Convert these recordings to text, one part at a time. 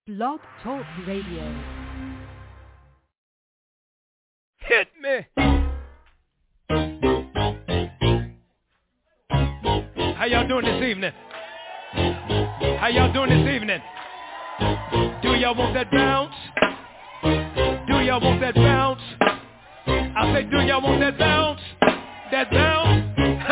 Blog Talk Radio. Hit me. How y'all doing this evening? How y'all doing this evening? Do y'all want that bounce? Do y'all want that bounce? I say, do y'all want that bounce? That bounce?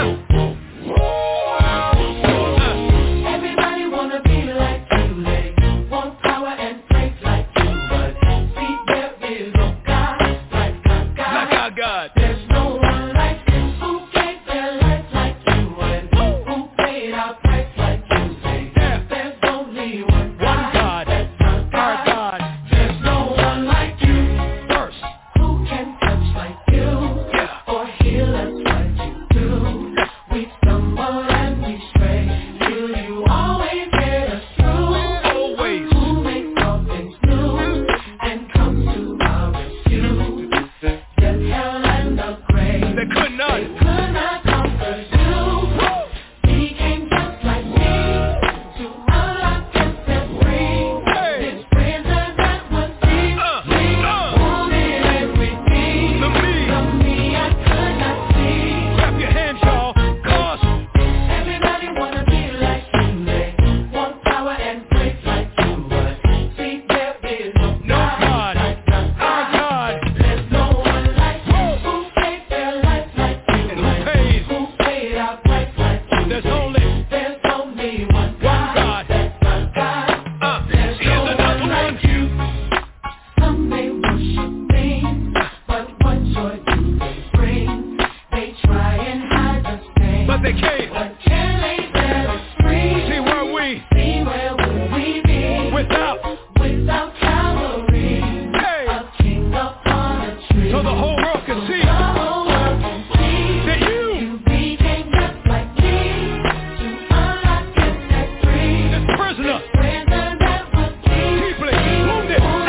Everybody wanna be like you, they want power and praise like you, but see there is no God like our God. Like our God. There's no one like you who gave their life like you and who paid our price like you. Say there's only one God. That's our God. There's no one like you. First, who can touch like you or heal us like you do. We stumble and we stray, till you always get us through. always. Who makes all things new and comes to our rescue. Death, hell, and the grave, They could not. could not conquer you. He came just like me to unlock and set free. Hey. This prison that was deep, wounded every need. The me. The me I could not see. Clap your hands, y'all. Cause Everybody wanna be like you, they want power and praise like you, but see there is no no God. like Our our God. God. There's no one like you who gave their life like you And who pays? who paid our price like you. There's only There's only one God. God. That's our God. There's here's no another one one. like you. Some may worship me, but what joy do they bring? They try and hide the stain, But they can't. but can they set us free? See where we See where would we be without. without Calvary? Hey. A king upon a tree. So the whole world can see The whole world can see that you, you became just like me to unlock and set free. this prisoner, Prison that was deep, deeply wounded. Hey.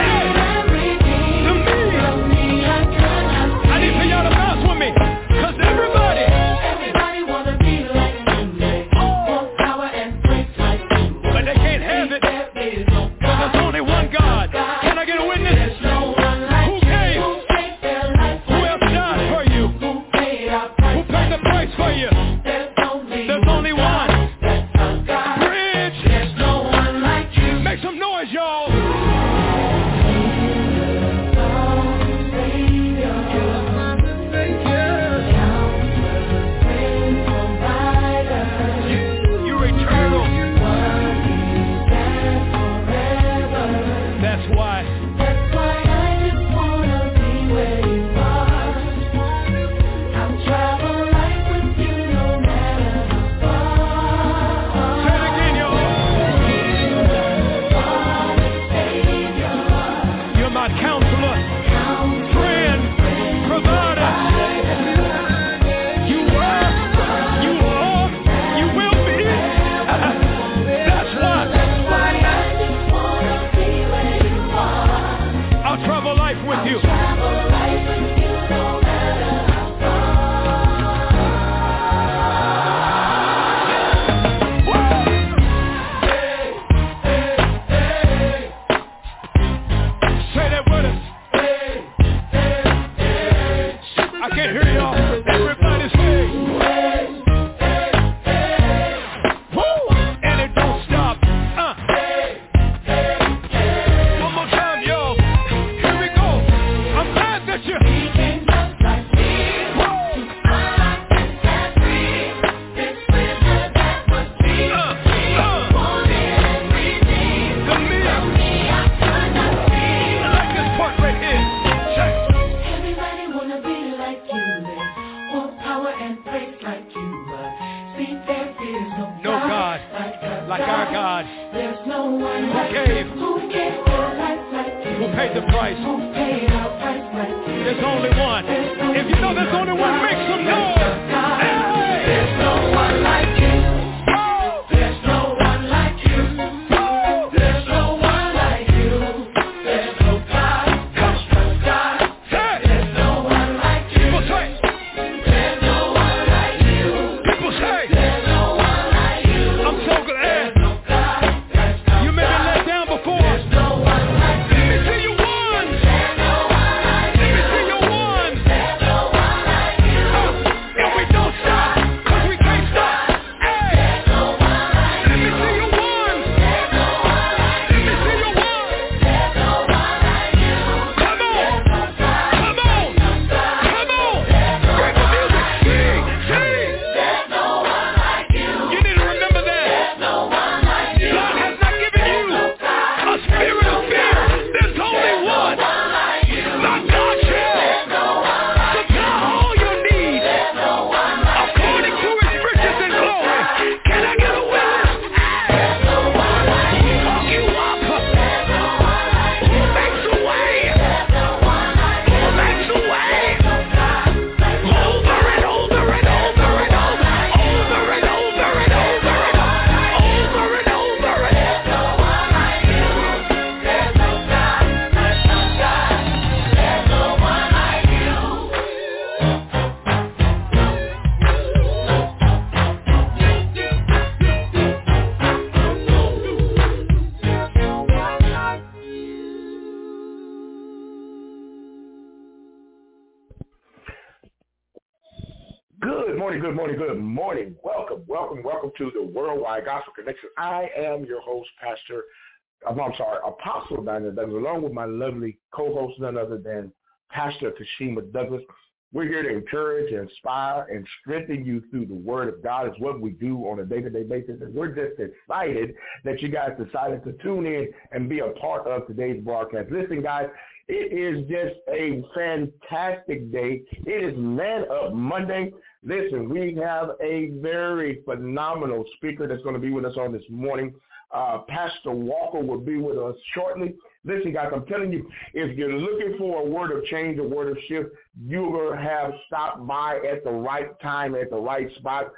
the me. me I could not see. I need for y'all to bounce with me. Cause everybody Everybody wanna be like you, they want power and praise like you, but they can't have it. there is no Cause God. there's only one God. Can I get a witness? There's no one like Who you came? who gave their life Who else died for you? who paid our Who price. paid the price for you? There's There's only one. That's our God. Bridge. There's no one like you. Make some noise, y'all. You're eternal. That's why. That's why I just wanna be where you are. I'll travel life with you no matter how far. Say it again, y'all. You're my counselor, friend, provider. You were, you are, you will be. That's why That's why I just wanna be where you are. I'll travel life with you. Travel life with you no matter how Say that with us. I can't hear y'all. Everybody say. Woo! And it don't stop. One more time, y'all. Here we go. I'm glad that you. We came just like me. Woo! Unlocked and set free. This prison that was deep. Wounded and redeemed. The me. I could not see. I like this part right here. Check. Everybody wanna be like you, they want power and praise like you, but see there is No God like our God. There's no one Who like gave? you, who gave their life like you, Who paid the price? who paid our price like you. There's only one. If you know there's only one, make some noise. Hey! There's no one like you. Oh! There's no one like you. Oh! There's no one like you. There's no God. There's no God. Hey! There's no one like you. People say. There's no one like you. People say. There's no one like you. I'm so glad. There's no God. There's no You may be God. let down before. There's no morning, good morning, good morning. Welcome to the Worldwide Gospel Connection. I am your host, Apostle Daniel Douglas, along with my lovely co-host, none other than Pastor Kashima Douglas. We're here to encourage, inspire, and strengthen you through the Word of God. It's what we do on a day-to-day basis, and we're just excited that you guys decided to tune in and be a part of today's broadcast. Listen, guys, it is just a fantastic day. It is Man Up Monday. Listen, we have a very phenomenal speaker that's going to be with us on this morning. Pastor Walker will be with us shortly. Listen, guys, I'm telling you, if you're looking for a word of change, a word of shift, you will have stopped by at the right time, at the right spot.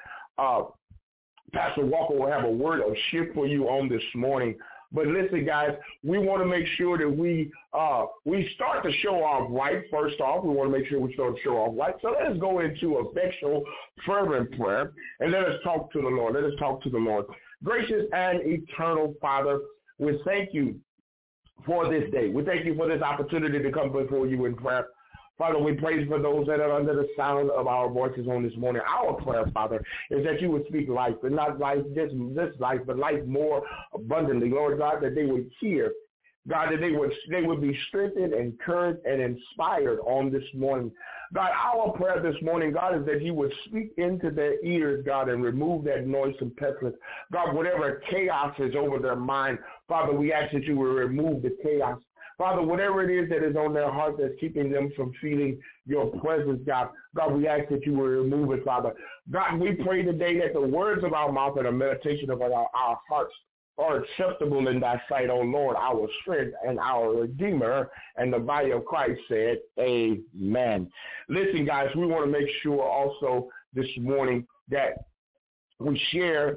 Pastor Walker will have a word of shift for you on this morning. But listen, guys, we want to make sure that we start the show off right. First off, we want to make sure we start the show off right. So let us go into effectual, fervent prayer, and let us talk to the Lord. Let us talk to the Lord. Gracious and eternal Father, we thank you for this day. We thank you for this opportunity to come before you in prayer. Father, we praise for those that are under the sound of our voices on this morning. Our prayer, Father, is that you would speak life, and not life, just this life, but life more abundantly. Lord God, that they would hear, God, that they would be strengthened, encouraged, and inspired on this morning. God, our prayer this morning, God, is that you would speak into their ears, God, and remove that noisome pestilence. God, whatever chaos is over their mind, Father, we ask that you will remove the chaos. Father, whatever it is that is on their heart that's keeping them from feeling your presence, God, we ask that you will remove it, Father. God, we pray today that the words of our mouth and the meditation of our hearts are acceptable in thy sight, O Lord, our strength and our Redeemer. And the body of Christ said, amen. Listen, guys, we want to make sure also this morning that we share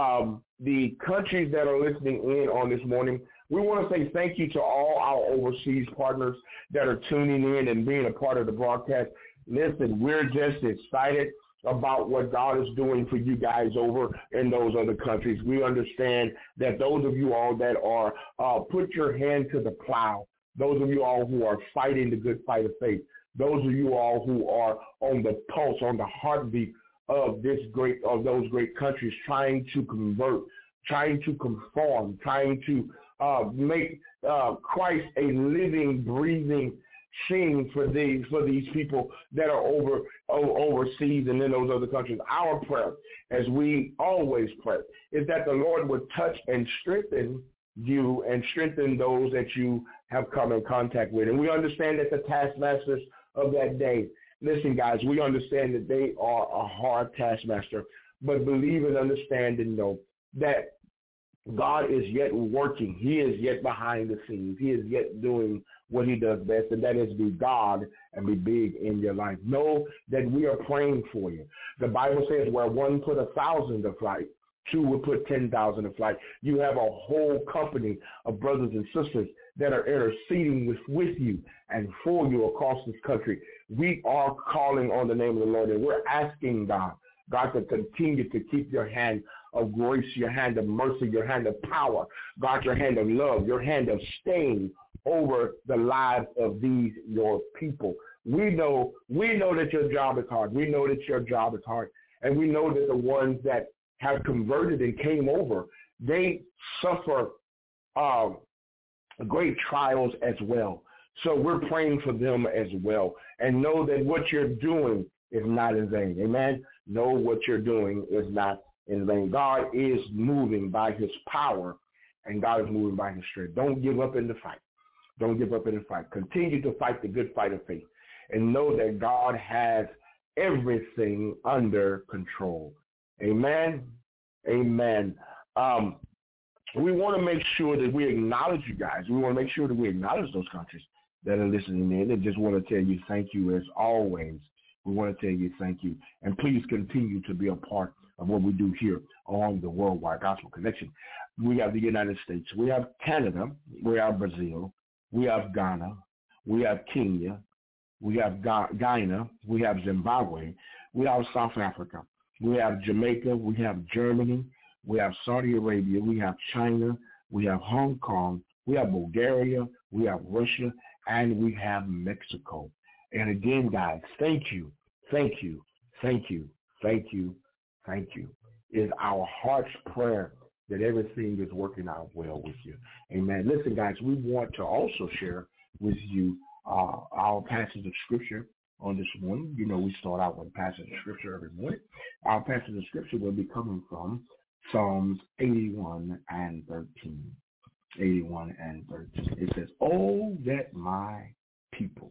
the countries that are listening in on this morning. We want to say thank you to all our overseas partners that are tuning in and being a part of the broadcast. Listen, we're just excited about what God is doing for you guys over in those other countries. We understand that those of you all that are put your hand to the plow, those of you all who are fighting the good fight of faith, those of you all who are on the pulse, on the heartbeat of those great countries, trying to convert, trying to conform, trying to make Christ a living, breathing thing for these people that are overseas and in those other countries. Our prayer, as we always pray, is that the Lord would touch and strengthen you and strengthen those that you have come in contact with. And we understand that the taskmasters of that day, listen, guys, we understand that they are a hard taskmaster, but believe and understand and know that God is yet working. He is yet behind the scenes. He is yet doing what he does best, and that is be God and be big in your life. Know that we are praying for you. The Bible says where one put 1,000 to flight, two will put 10,000 to flight. You have a whole company of brothers and sisters that are interceding with you and for you across this country. We are calling on the name of the Lord, and we're asking God to continue to keep your hand of grace, your hand of mercy, your hand of power, God, your hand of love, your hand of staying over the lives of these, your people. We know that your job is hard. We know that your job is hard. And we know that the ones that have converted and came over, they suffer great trials as well. So we're praying for them as well. And know that what you're doing is not in vain. Amen? Know what you're doing is not in vain. God is moving by his power, and God is moving by his strength. Don't give up in the fight. Don't give up in the fight. Continue to fight the good fight of faith, and know that God has everything under control. Amen? Amen. We want to make sure that we acknowledge you guys. We want to make sure that we acknowledge those countries that are listening in, and just want to tell you thank you as always. We want to tell you thank you. And please continue to be a part of what we do here on the Worldwide Gospel Connection. We have the United States. We have Canada. We have Brazil. We have Ghana. We have Kenya. We have Guyana. We have Zimbabwe. We have South Africa. We have Jamaica. We have Germany. We have Saudi Arabia. We have China. We have Hong Kong. We have Bulgaria. We have Russia. And we have Mexico. And again, guys, thank you. Thank you. Thank you. Thank you. Thank you. Is our heart's prayer that everything is working out well with you. Amen. Listen, guys, we want to also share with you our passage of Scripture on this morning. You know, we start out with a passage of Scripture every morning. Our passage of Scripture will be coming from Psalms 81 and 13. 81 and 13. It says, "Oh, that my people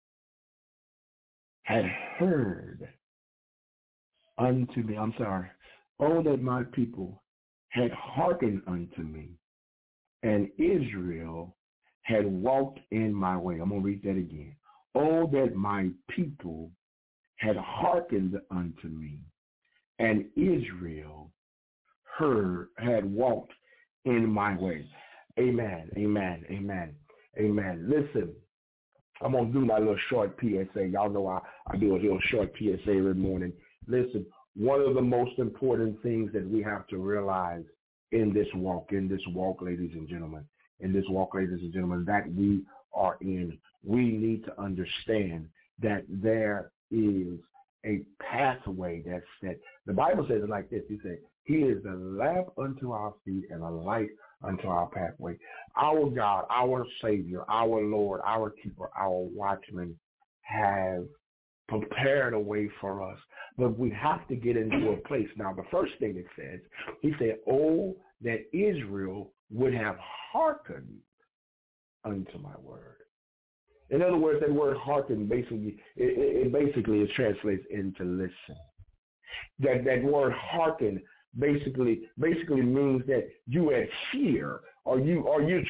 had heard unto me." Oh, that my people had hearkened unto me, and Israel had walked in my way. I'm going to read that again. Oh, that my people had hearkened unto me, and Israel had walked in my way. Amen, amen, amen, amen. Listen, I'm going to do my little short PSA. Y'all know I do a little short PSA every morning. Listen, one of the most important things that we have to realize in this walk, ladies and gentlemen, that we are in, we need to understand that there is a pathway that's set. The Bible says it like this. He said, "He is a lamp unto our feet and a light unto our pathway." Our God, our Savior, our Lord, our keeper, our watchman have prepared a way for us. But we have to get into a place. Now, the first thing it says, he said, "Oh, that Israel would have hearkened unto my word." In other words, that word hearken basically, it translates into listen. That word hearken basically means that you adhere, or you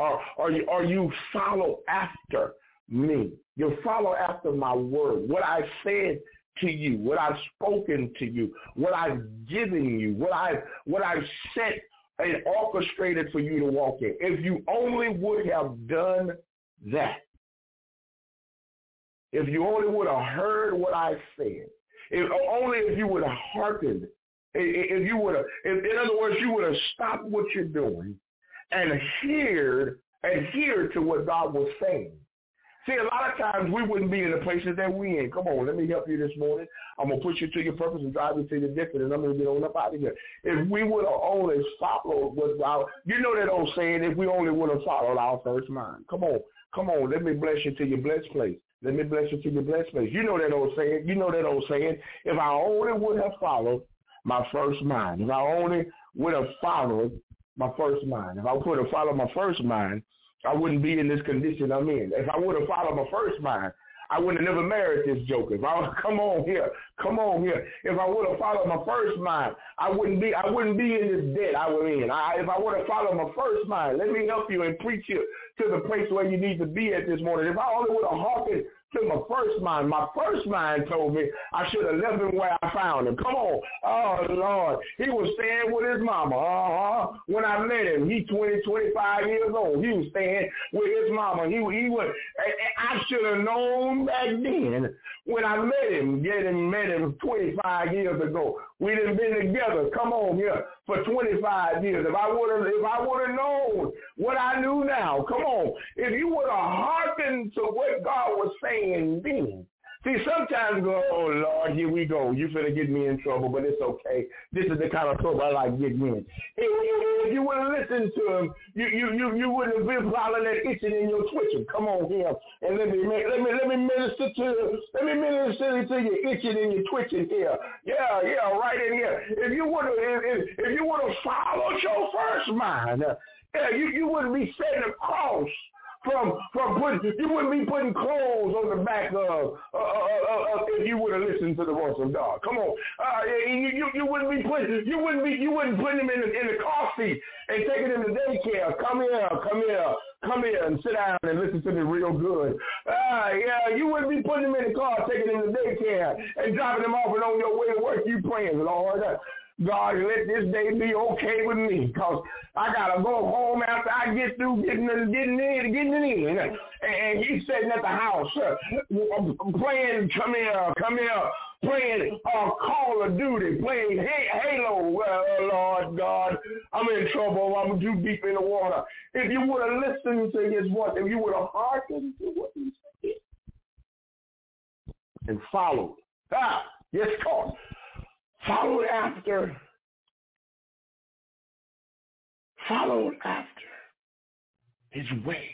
follow after me. You follow after my word. What I said to you, what I've spoken to you, what I've given you, what I've set and orchestrated for you to walk in. If you only would have done that, if you only would have heard what I said, if you would have hearkened, in other words, you would have stopped what you're doing and adhered to what God was saying. See, a lot of times we wouldn't be in the places that we in. Come on, let me help you this morning. I'm going to push you to your purpose and drive you to your destiny, and I'm going to get on up out of here. If we would have only followed what God, you know that old saying, if we only would have followed our first mind. Come on, let me bless you to your blessed place. Let me bless you to your blessed place. You know that old saying. If I only would have followed my first mind, if I only would have followed my first mind, if I would have followed my first mind, I wouldn't be in this condition I'm in. If I would have followed my first mind, I would have never married this joker. Come on here. If I would have followed my first mind, I wouldn't be in this debt I was in. If I would have followed my first mind, let me help you and preach you to the place where you need to be at this morning. If I only would have hearkened to my first mind told me I should have left him where I found him. Come on. Oh, Lord. He was staying with his mama. When I met him, he 20, 25 years old. He was staying with his mama. He was. I should have known back then when I met him 25 years ago. We done been together, come on here, for 25 years. If I would have known what I knew now, come on. If you would have hearkened to what God was saying then. See, sometimes go, oh, Lord, here we go. You finna get me in trouble, but it's okay. This is the kind of trouble I like getting in. If you would have listened to him, you wouldn't have been following that itching and your twitching. Come on here, and let me minister to your itching and your twitching here. Yeah, right in here. If you would have followed your first mind, you wouldn't be setting a cross. You wouldn't be putting clothes on the back of if you would have listened to the voice of God. Come on, you wouldn't put him in the car seat and taking him to daycare. Come here and sit down and listen to me real good. You wouldn't be putting him in the car, taking him to daycare and dropping him off and on your way to work. You praying, Lord. God, let this day be okay with me, because I got to go home after I get through getting it in. And he's sitting at the house playing, come here, playing Call of Duty, playing Halo. Lord God, I'm in trouble. I'm too deep in the water. If you would have listened to his voice, if you would have hearkened to what he said and followed. Yes, God. followed after his way.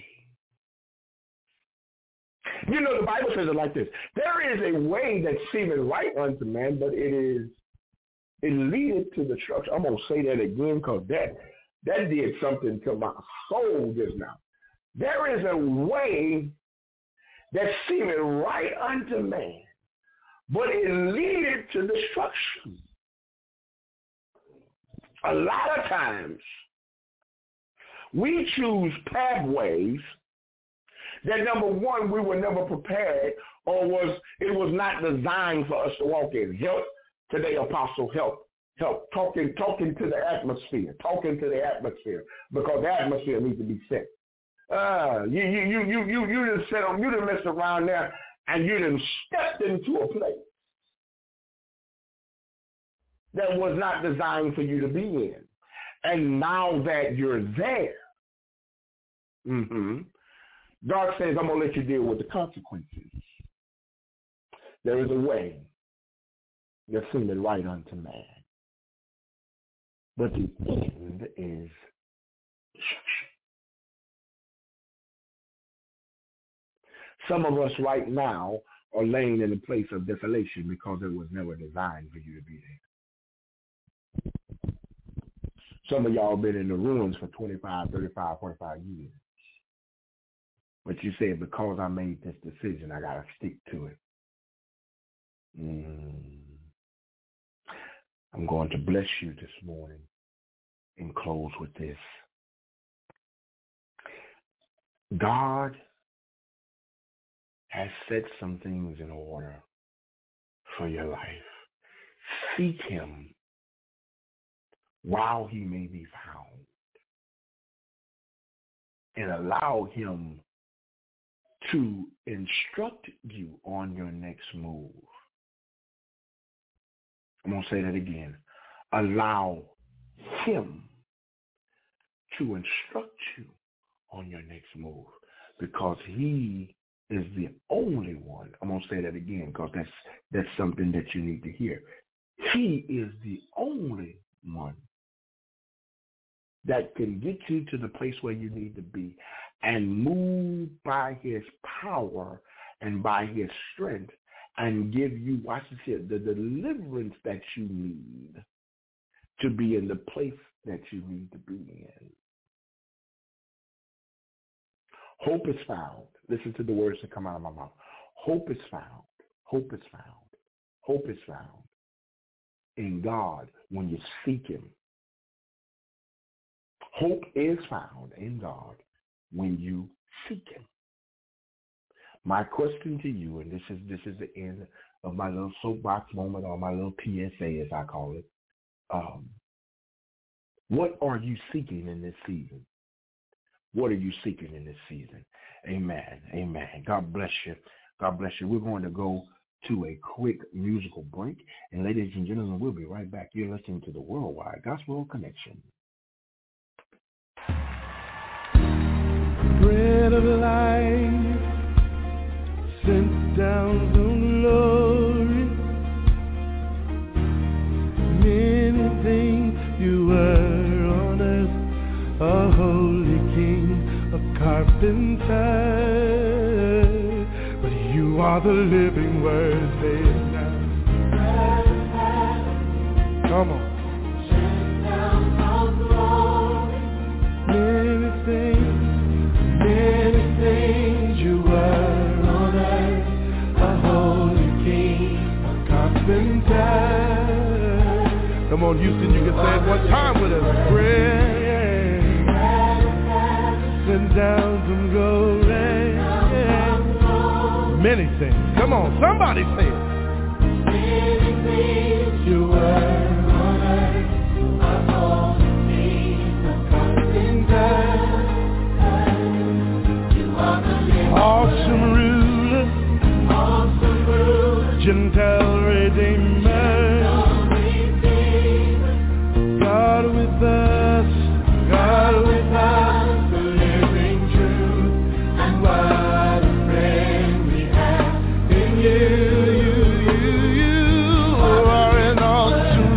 You know, the Bible says it like this. There is a way that seemeth right unto man, but it leadeth to destruction. I'm going to say that again because that did something to my soul just now. There is a way that seemeth right unto man, but it leadeth to destruction. A lot of times, we choose pathways that, number one, we were never prepared or it was not designed for us to walk in. Help today, Apostle, help. Talking to the atmosphere, because the atmosphere needs to be set. You done set on, you done messed around there, and you done stepped into a place that was not designed for you to be in. And now that you're there, God says, I'm going to let you deal with the consequences. There is a way that seemeth right unto man, but the end is destruction. Some of us right now are laying in a place of desolation because it was never designed for you to be there. Some of y'all been in the ruins for 25, 35, 45 years. But you said, because I made this decision, I got to stick to it. I'm going to bless you this morning and close with this. God has set some things in order for your life. Seek him while he may be found, and allow him to instruct you on your next move. I'm going to say that again. Allow him to instruct you on your next move, because he is the only one. I'm going to say that again because that's something that you need to hear. He is the only one that can get you to the place where you need to be and move by his power and by his strength and give you, watch this here, the deliverance that you need to be in the place that you need to be in. Hope is found. Listen to the words that come out of my mouth. Hope is found. Hope is found. Hope is found in God when you seek him. Hope is found in God when you seek him. My question to you, and this is the end of my little soapbox moment, or my little PSA as I call it. What are you seeking in this season? What are you seeking in this season? Amen. Amen. God bless you. God bless you. We're going to go to a quick musical break. And ladies and gentlemen, we'll be right back. You're listening to the Worldwide Gospel Connection. Bread of life sent down from glory. Many things you were on earth, a holy king, a carpenter. But you are the living word, say it now. Come on. Sent down from glory. Many things you were on earth, a holy king, a carpenter. Come on, Houston, you can say it one time with us. Bread sent down from glory. Many things. Come on, somebody say it. Many things you were on earth, a holy king, a carpenter. Awesome ruler, Gentile redeemer, God with us, the living truth, and what a friend we have in you. You are an awesome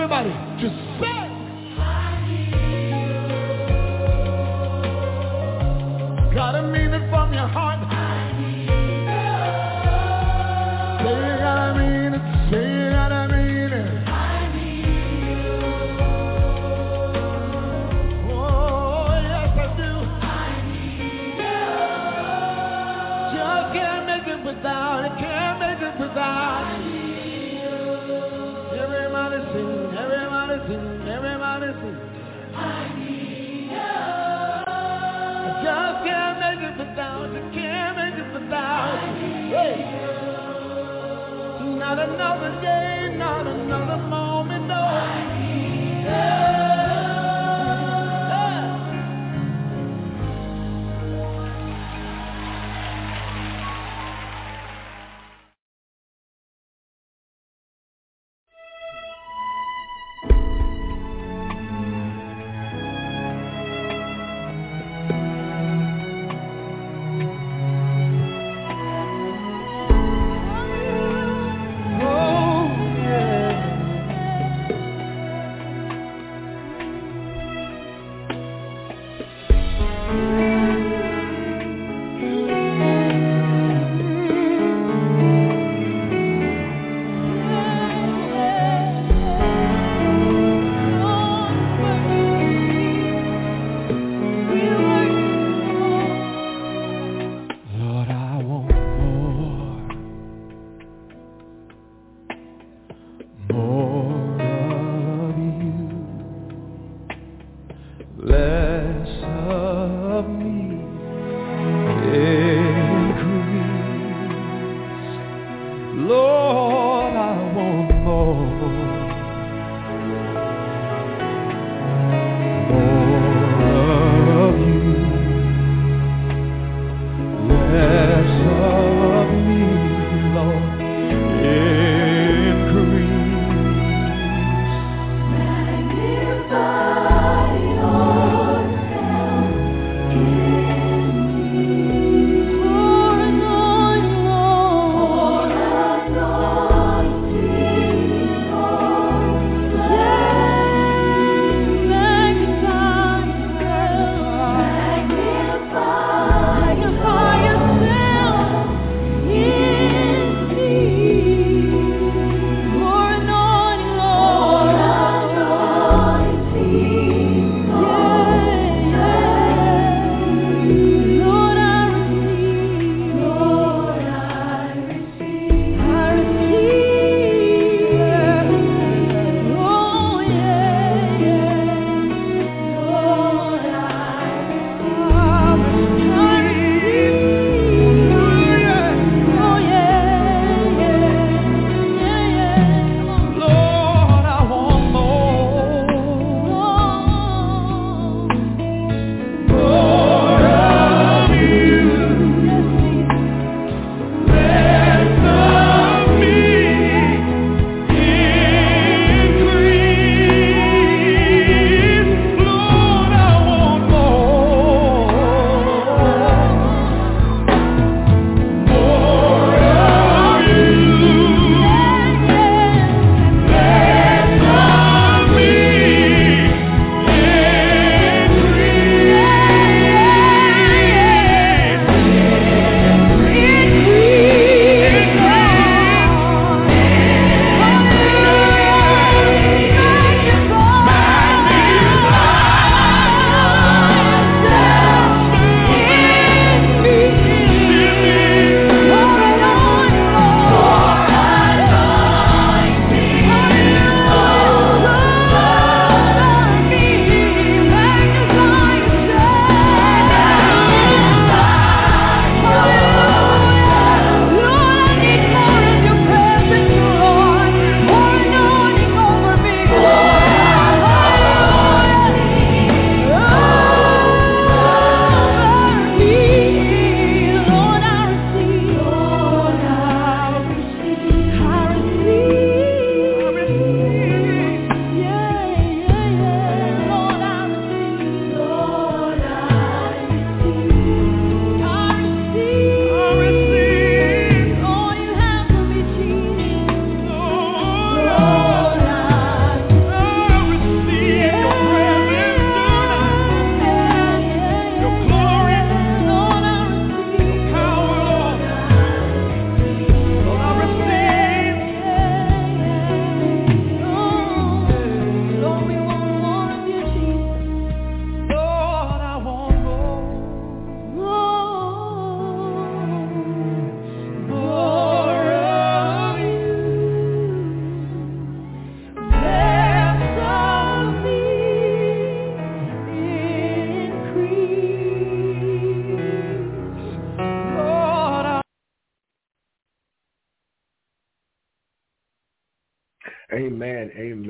everybody, just say. Gotta mean it from your heart. Say you gotta mean it, say you gotta mean it. Oh, yes I do. Just can't make it without it, can't make it without it. Everybody sing, everybody sing, everybody sing. I need you. I just can't make it without you, can't make it without you. Hey. Not another day, not another moment, no. I need you.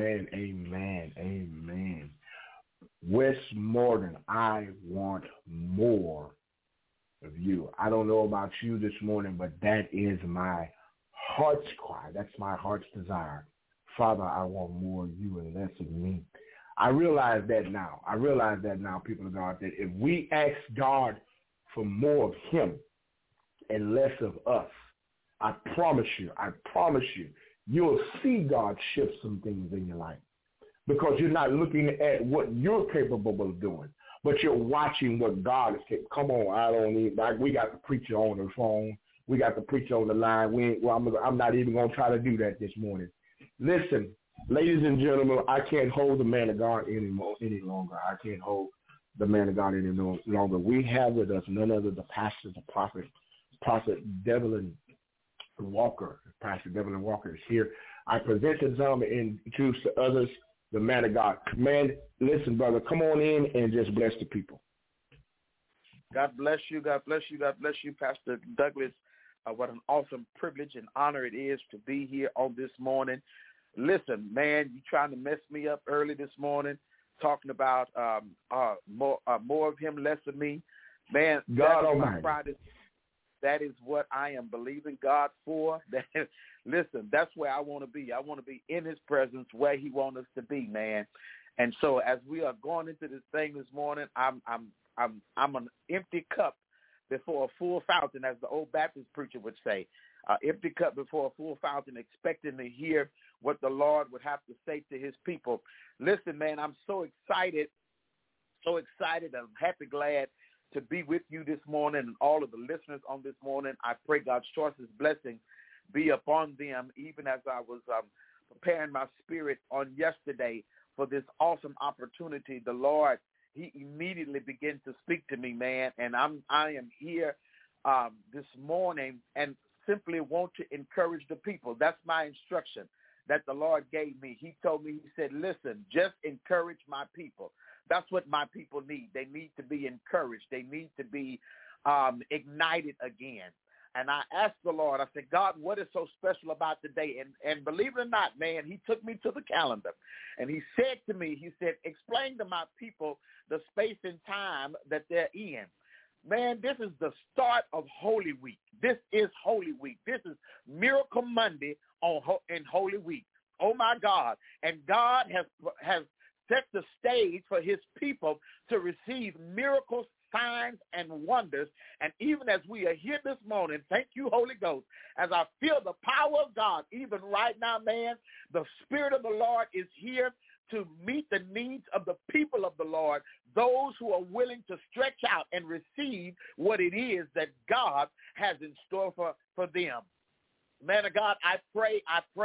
Amen, amen, amen. Westmoreland, I want more of you. I don't know about you this morning, but that is my heart's cry. That's my heart's desire. Father, I want more of you and less of me. I realize that now. People of God, that if we ask God for more of him and less of us, I promise you, you'll see God shift some things in your life, because you're not looking at what you're capable of doing, but you're watching what God is capable. Come on, we got the preacher on the phone. We got the preacher on the line. I'm not even going to try to do that this morning. Listen, ladies and gentlemen, I can't hold the man of God any longer. I can't hold the man of God any longer. We have with us none other than the pastor, the prophet Devlin Walker. Pastor Devlin Walker is here. I present the gentleman and introduce to others the man of God. Man, listen, brother, come on in and just bless the people. God bless you. God bless you. God bless you, Pastor Douglas. What an awesome privilege and honor it is to be here on this morning. Listen, man, you trying to mess me up early this morning, talking about more of him, less of me. Man, God Almighty. That is what I am believing God for. Listen, that's where I want to be. I want to be in his presence where he wants us to be, man. And so as we are going into this thing this morning, I'm an empty cup before a full fountain, as the old Baptist preacher would say. Empty cup before a full fountain, expecting to hear what the Lord would have to say to his people. Listen, man, I'm so excited. I'm happy, glad to be with you this morning and all of the listeners on this morning. I pray God's choicest blessings be upon them, even as I was preparing my spirit on yesterday for this awesome opportunity. The Lord, he immediately began to speak to me, man, and I am here this morning and simply want to encourage the people. That's my instruction that the Lord gave me. He told me, he said, listen, just encourage my people. That's what my people need. They need to be encouraged. They need to be ignited again. And I asked the Lord, I said, God, what is so special about today? And believe it or not, man, he took me to the calendar. And he said to me, he said, explain to my people the space and time that they're in. Man, this is the start of Holy Week. This is Holy Week. This is Miracle Monday in Holy Week. Oh, my God. And God has set the stage for his people to receive miracles, signs, and wonders. And even as we are here this morning, thank you, Holy Ghost, as I feel the power of God, even right now, man, the Spirit of the Lord is here to meet the needs of the people of the Lord, those who are willing to stretch out and receive what it is that God has in store for them. Man of God, I pray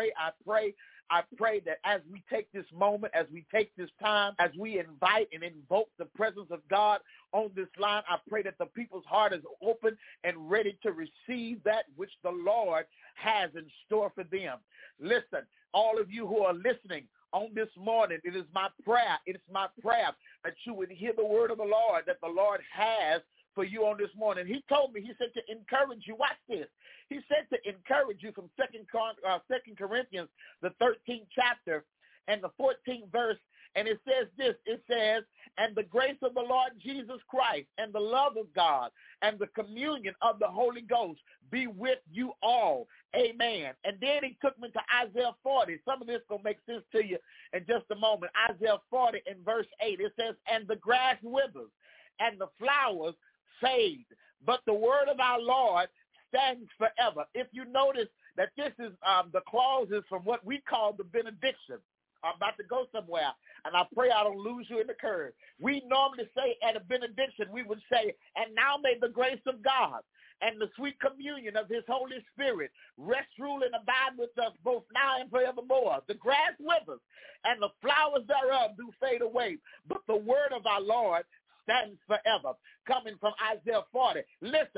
that as we take this moment, as we take this time, as we invite and invoke the presence of God on this line, I pray that the people's heart is open and ready to receive that which the Lord has in store for them. Listen, all of you who are listening on this morning, it is my prayer that you would hear the word of the Lord, that the Lord has for you on this morning. He told me, he said to encourage you. Watch this. He said to encourage you from 2 Corinthians, the 13th chapter and the 14th verse. And it says this, it says, and the grace of the Lord Jesus Christ and the love of God and the communion of the Holy Ghost be with you all. Amen. And then he took me to Isaiah 40. Some of this is going to make sense to you in just a moment. Isaiah 40 in verse 8, it says, and the grass withers and the flowers fade, but the word of our Lord stands forever. If you notice that this is the clauses from what we call the benediction. I'm about to go somewhere, and I pray I don't lose you in the curve. We normally say at a benediction, we would say, and now may the grace of God and the sweet communion of his Holy Spirit rest, rule, and abide with us both now and forevermore. The grass withers, and the flowers thereof do fade away, but the word of our Lord stands forever. Coming from Isaiah 40. Listen,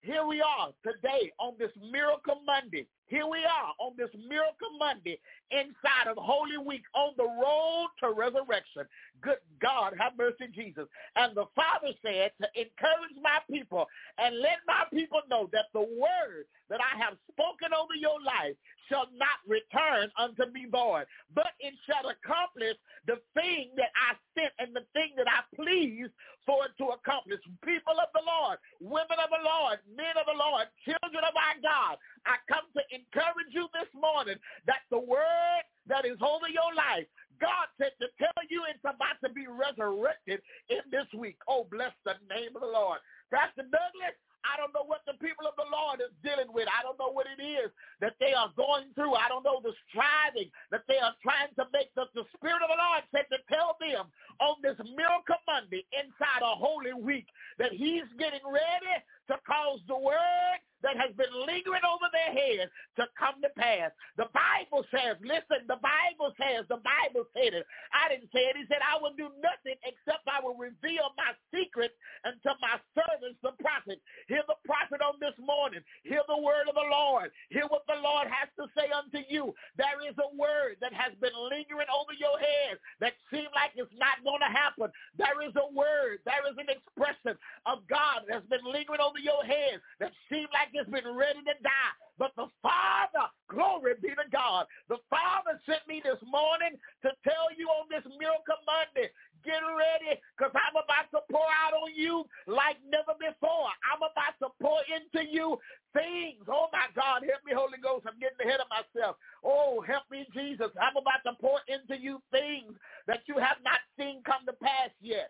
here we are today on this Miracle Monday. Here we are on this Miracle Monday inside of Holy Week on the road to resurrection. Good God, have mercy, Jesus. And the Father said to encourage my people and let my people know that the word that I have spoken over your life shall not return unto me void, but it shall accomplish the thing that I sent and the thing that I pleased for it to accomplish. People of the Lord, women of the Lord, men of the Lord, children of our God, I come to encourage you this morning that the word that is over your life, God said to tell you it's about to be resurrected in this week. Oh, bless the name of the Lord. Pastor Douglas, I don't know what the people of the Lord is dealing with. I don't know what it is that they are going through. I don't know the striving that they are trying to make. The Spirit of the Lord said to tell them on this Miracle Monday inside a Holy Week that he's getting ready to cause the word that has been lingering over their heads to come to pass. The Bible says, listen, the Bible said it. I didn't say it. He said, I will do nothing except I will reveal my secrets unto my servants, the prophets. Hear the prophet on this morning. Hear the word of the Lord. Hear what the Lord has to say unto you. There is a word that has been lingering over your head that seems like it's not going to happen. There is a word. There is an expression of God that's been lingering over your head that seems like it's been ready to die. But the Father, glory be to God, the Father sent me this morning to tell you on this Miracle Monday, get ready, because I'm about to pour out on you like never before. I'm about to pour into you things. Oh, my God, help me, Holy Ghost. I'm getting ahead of myself. Oh, help me, Jesus. I'm about to pour into you things that you have not seen come to pass yet.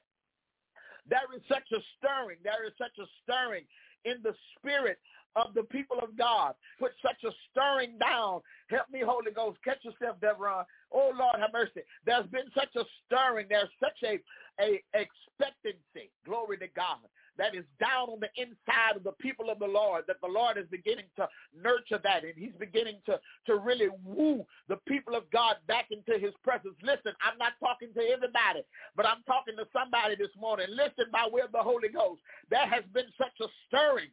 There is such a stirring. There is such a stirring in the spirit of the people of God. Put such a stirring down. Help me, Holy Ghost. Catch yourself, Deborah. Oh, Lord, have mercy. There's been such a stirring. There's such a expectancy. Glory to God. That is down on the inside of the people of the Lord, that the Lord is beginning to nurture that, and he's beginning to really woo the people of God back into his presence. Listen, I'm not talking to everybody, but I'm talking to somebody this morning. Listen, by way of the Holy Ghost, there has been such a stirring.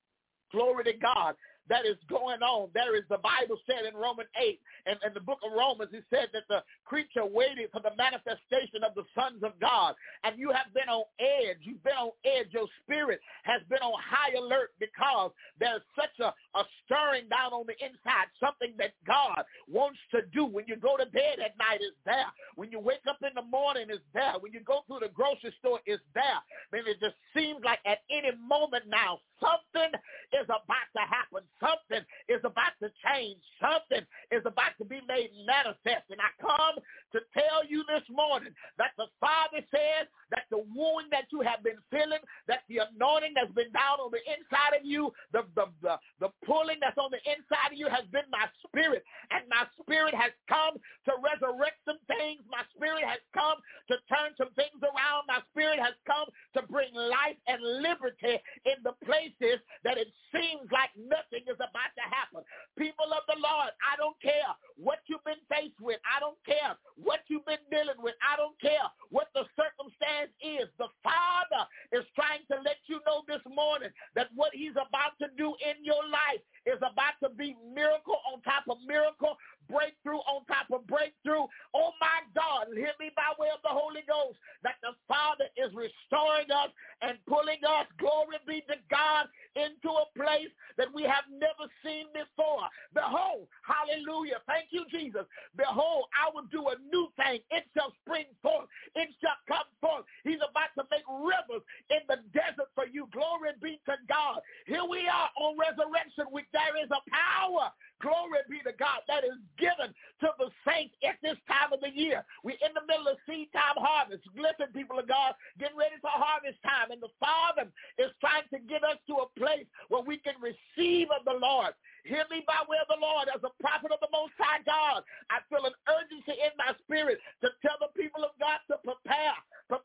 Glory to God. That is going on. There is, the Bible said in Romans 8, and in the book of Romans, it said that the creature waited for the manifestation of the sons of God. And you have been on edge. You've been on edge. Your spirit has been on high alert because there's such a stirring down on the inside, something that God wants to do. When you go to bed at night, it's there. When you wake up in the morning, it's there. When you go through the grocery store, it's there. Man, it just seems like at any moment now, something is about to happen. Something is about to change. Something is about to be made manifest. And I come to tell you this morning that the Father says that the wooing that you have been feeling, that the anointing that's been down on the inside of you, the pulling that's on the inside of you has been my spirit. And my spirit has come to resurrect some things. My spirit has come to turn some things around. My spirit has come to bring life and liberty in the places that it seems like nothing is about to happen. People of the Lord, I don't care what you've been faced with. I don't care what you've been dealing with. I don't care what the circumstance is. The Father is trying to let you know this morning that what he's about to do in your life is about to be miracle on top of miracle, breakthrough on top of breakthrough. Oh, my God, hear me by way of the Holy Ghost, that the Father is restoring us and pulling us, glory be to God, into a place that we have never seen before. Behold, hallelujah, thank you, Jesus. Behold, I will do a new thing. It shall spring forth. It shall come forth. He's about to make rivers in the desert for you. Glory be to God. Here we are on Resurrection Week. There is a power, glory be to God, that is given to the saints at this time of the year. We're in the middle of seed time harvest. Listen, people of God, getting ready for harvest time. And the Father is trying to get us to a place where we can receive of the Lord. Hear me by way of the Lord. As a prophet of the Most High God, I feel an urgency in my spirit to tell the people of God to prepare.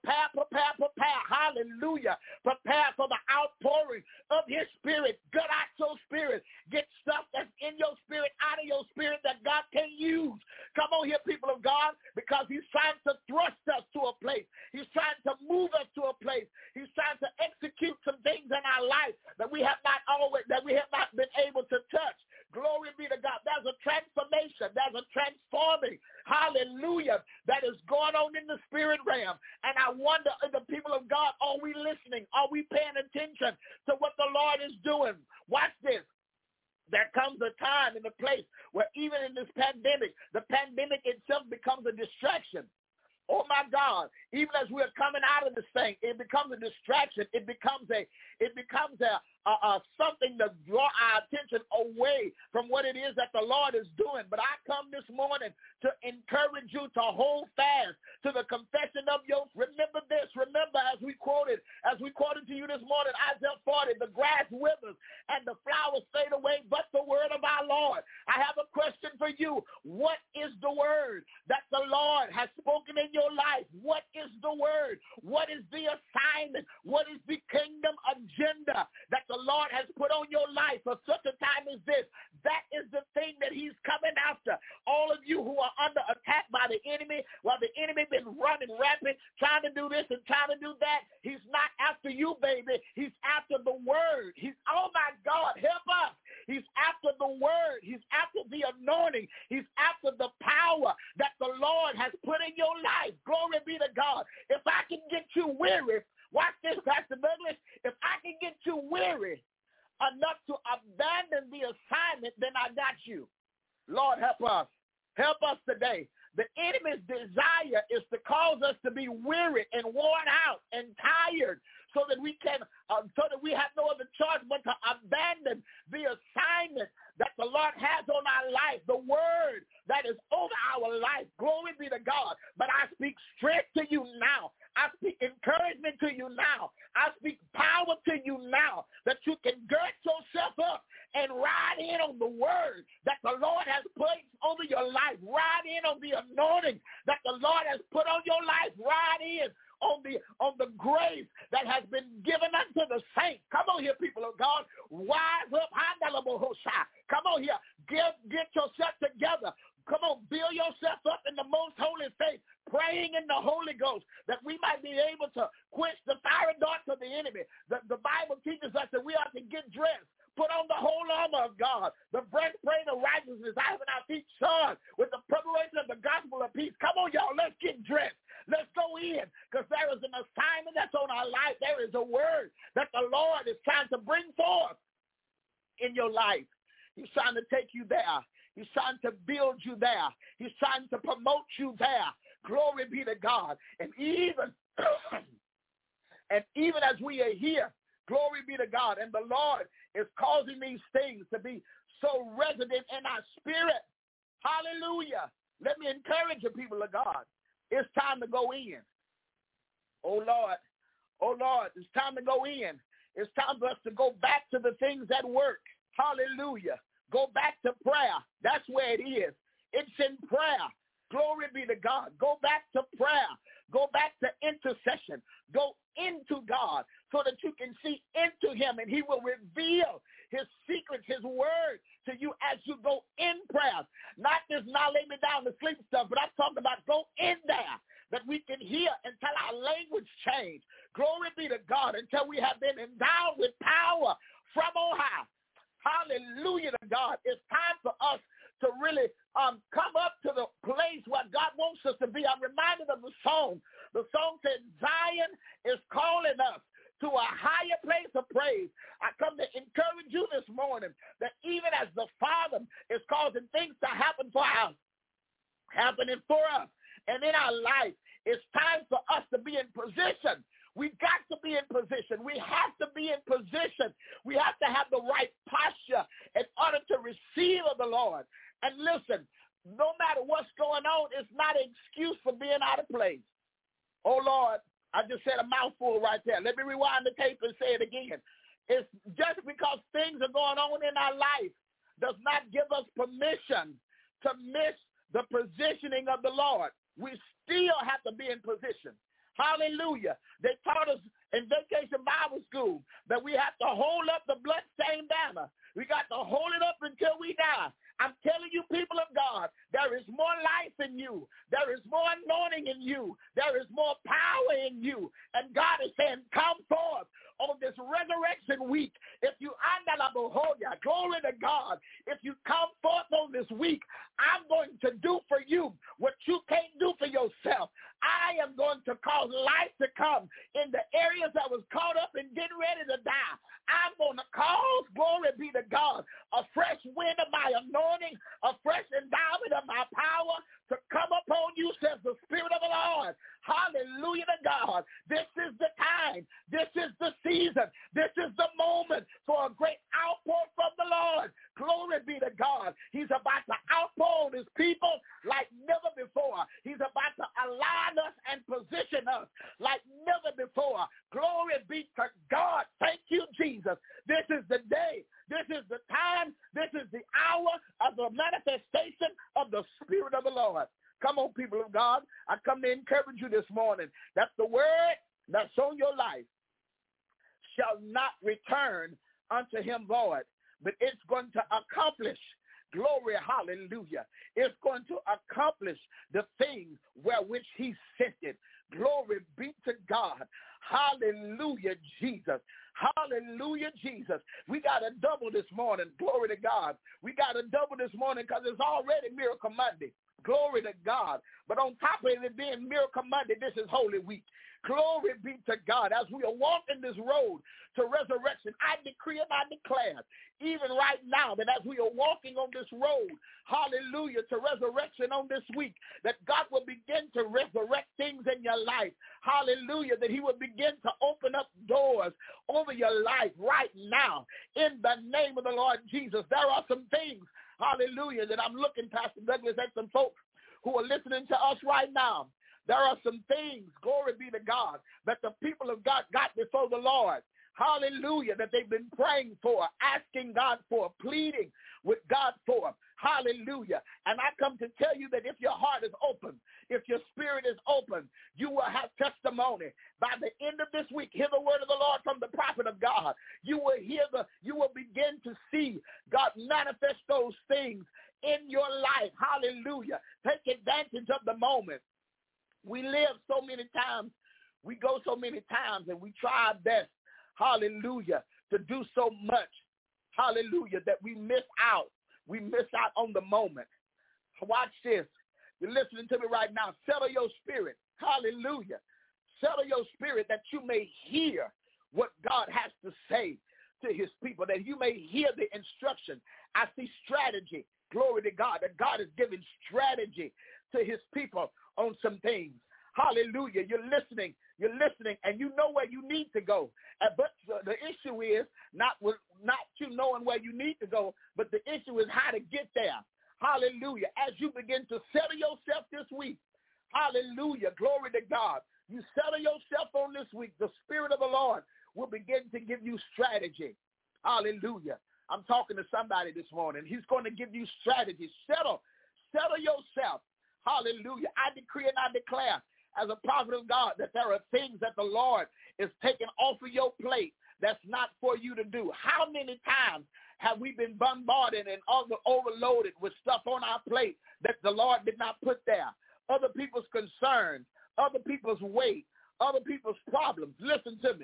Hallelujah. Prepare for the outpouring of his spirit. Gut out your spirit. Get stuff that's in your spirit, out of your spirit that God can use. Come on here, people of God, because he's trying to thrust us to a place. He's trying to move us to a place. He's trying to execute some things in our life that we have not always going on in the spirit realm. And I wonder, the people of God, are we listening? Are we paying attention to what the Lord is doing? Watch this. There comes a time and a place where even in this pandemic, the pandemic itself becomes a distraction. Oh my God! Even as we're coming out of this thing, it becomes a distraction. It becomes something to draw our attention away from what it is that the Lord is doing. But I come this morning to encourage you to hold fast to the confession of your. Remember this. Remember, as we quoted to you this morning, Isaiah 40, the grass withers and the flowers fade away, but the word of our Lord. I have a question for you. What is the word that the Lord has spoken in your life? What is the word? What is the assignment? What is the kingdom agenda that the Lord has put on your life for such a time as this? That is the thing that he's coming after. All of you who are under attack by the enemy, while the enemy been running rapid, trying to do this and trying to do that, he's not after you, baby. He's after the word. Oh my God, help us. He's after the word. He's after the anointing. He's after the power that the Lord has put in your life. Glory be to God. If I can get you weary, watch this, Pastor Douglas. If I can get you weary enough to abandon the assignment, then I got you. Lord, help us. Help us today. The enemy's desire is to cause us to be weary and worn out and tired so that we have no other choice but to abandon the assignment that the Lord has on our life, the word that is over our life. Glory be to God. But I speak strength to you now. I speak encouragement to you now. I speak power to you now that you can gird yourself up and ride in on the word that the Lord has placed over your life. Ride in on the anointing that the Lord has put on your life. Ride in on the grace that has been given unto the saints. Come on here, people of God. Rise up. Come on here. Get yourself together. Come on, build yourself up in the most holy faith, praying in the Holy Ghost, that we might be able to quench the fiery darts of the enemy. The Bible teaches us that we ought to get dressed, put on the whole armor of God, the breastplate of righteousness, having our feet shod with the preparation of the gospel of peace. Come on, y'all, let's get dressed. Let's go in, because there is an assignment that's on our life. There is a word that the Lord is trying to bring forth in your life. He's trying to take you there. He's trying to build you there. He's trying to promote you there. Glory be to God. And even as we are here, glory be to God, and the Lord is causing these things to be so resident in our spirit. Hallelujah. Let me encourage you, people of God. It's time to go in. Oh, Lord, it's time to go in. It's time for us to go back to the things that work. Hallelujah. Go back to prayer. That's where it is. It's in prayer. Glory be to God. Go back to prayer. Go back to intercession. Go into God so that you can see into him, and he will reveal his secrets, his word to you as you go in prayer. Not just now lay me down to sleep stuff, but I'm talking about go in there that we can hear until our language change. Glory be to God, until we have been endowed with power from on high. Hallelujah to God. It's time for us to really come up to the place where God wants us to be. I'm reminded of the song. The song said, Zion is calling us to a higher place of praise. I come to encourage you this morning that even as the Father is causing things to happen for us, happening for us, and in our life, it's time for us to be in position. We've got to be in position. We have to be in position. We have to have the right posture in order to receive of the Lord. And listen, no matter what's going on, it's not an excuse for being out of place. Oh, Lord, I just said a mouthful right there. Let me rewind the tape and say it again. It's just because things are going on in our life does not give us permission to miss the positioning of the Lord. We still have to be in position. Hallelujah. They taught us in Vacation Bible School that we have to hold up the bloodstained banner. We got to hold it up until we die. I'm telling you, people of God, there is more life in you. There is more anointing in you. There is more power in you. And God is saying, come forth. on this resurrection week, if you glory to God, if you come forth on this week, I'm going to do for you what you can't do for yourself. I am going to cause life to come in the areas that was caught up and getting ready to die. I'm going to cause, glory be to God, a fresh wind of my anointing, a fresh endowment of my power to come upon you, says the Spirit of the Lord. Hallelujah to God. This is the time. This is the season. This is the moment for a great outpour from the Lord. Glory be to God. He's about to outpour on his people like never before. He's about to align us and position us like never before. Glory be to God. Thank you, Jesus. This is the day. This is the time. This is the hour of the manifestation of the Spirit of the Lord. Come on, people of God. I come to encourage you this morning that the word that's on your life shall not return unto him void, but it's going to accomplish, glory, hallelujah, it's going to accomplish the things wherewith he sent it. Glory be to God. Hallelujah, Jesus. Hallelujah, Jesus. We got a double this morning. Glory to God. We got a double this morning because it's already Miracle Monday. Glory to God. But on top of it being Miracle Monday, this is Holy Week. Glory be to God. As we are walking this road to resurrection, I decree and I declare, even right now, that as we are walking on this road, hallelujah, to resurrection on this week, that God will begin to resurrect things in your life. Hallelujah, that he will begin to open up doors over your life right now. In the name of the Lord Jesus, there are some things, hallelujah, that I'm looking, Pastor Douglas, at some folks who are listening to us right now. There are some things, glory be to God, that the people of God got before the Lord. Hallelujah, that they've been praying for, asking God for, pleading with God for. Hallelujah. And I come to tell you that if your heart is open, if your spirit is open, you will have testimony. By the end of this week, hear the word of the Lord from the prophet of God. You will begin to see God manifest those things in your life. Hallelujah. Take advantage of the moment. We live so many times, we go so many times, and we try our best, hallelujah, to do so much, hallelujah, that we miss out. We miss out on the moment. Watch this. You're listening to me right now. Settle your spirit. Hallelujah. Settle your spirit that you may hear what God has to say to his people, that you may hear the instruction. I see strategy. Glory to God, that God is giving strategy to his people on some things. Hallelujah. You're listening, and you know where you need to go. But the issue is not you knowing where you need to go, but the issue is how to get there. Hallelujah. As you begin to settle yourself this week, hallelujah, glory to God. You settle yourself on this week, the Spirit of the Lord will begin to give you strategy. Hallelujah. I'm talking to somebody this morning. He's going to give you strategy. Settle yourself. Hallelujah. I decree and I declare as a prophet of God that there are things that the Lord is taking off of your plate that's not for you to do. How many times have we been bombarded and overloaded with stuff on our plate that the Lord did not put there? Other people's concerns, other people's weight, other people's problems. Listen to me.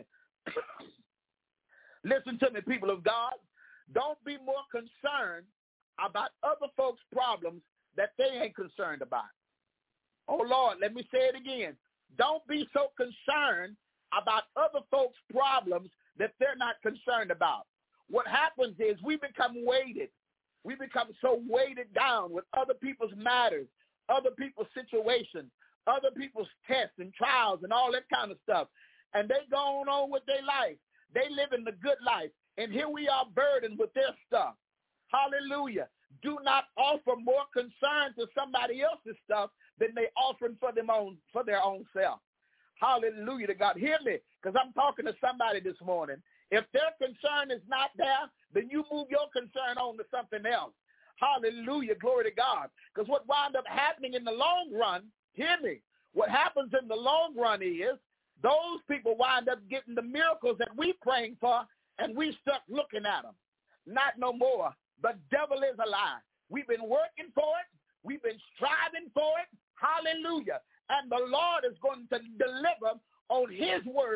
Listen to me, people of God. Don't be more concerned about other folks' problems that they ain't concerned about. Oh, Lord, let me say it again. Don't be so concerned about other folks' problems that they're not concerned about. What happens is we become weighted. We become so weighted down with other people's matters, other people's situations, other people's tests and trials and all that kind of stuff. And they go on with their life. They live in the good life. And here we are burdened with their stuff. Hallelujah. Do not offer more concern to somebody else's stuff than they offering for their own self. Hallelujah to God. Hear me, because I'm talking to somebody this morning. If their concern is not there, then you move your concern on to something else. Hallelujah. Glory to God. Because what winds up happening in the long run, hear me, what happens in the long run is those people wind up getting the miracles that we praying for, and we stuck looking at them. Not no more. The devil is a lie. We've been working for it. We've been striving for it. Hallelujah. And the Lord is going to deliver on his word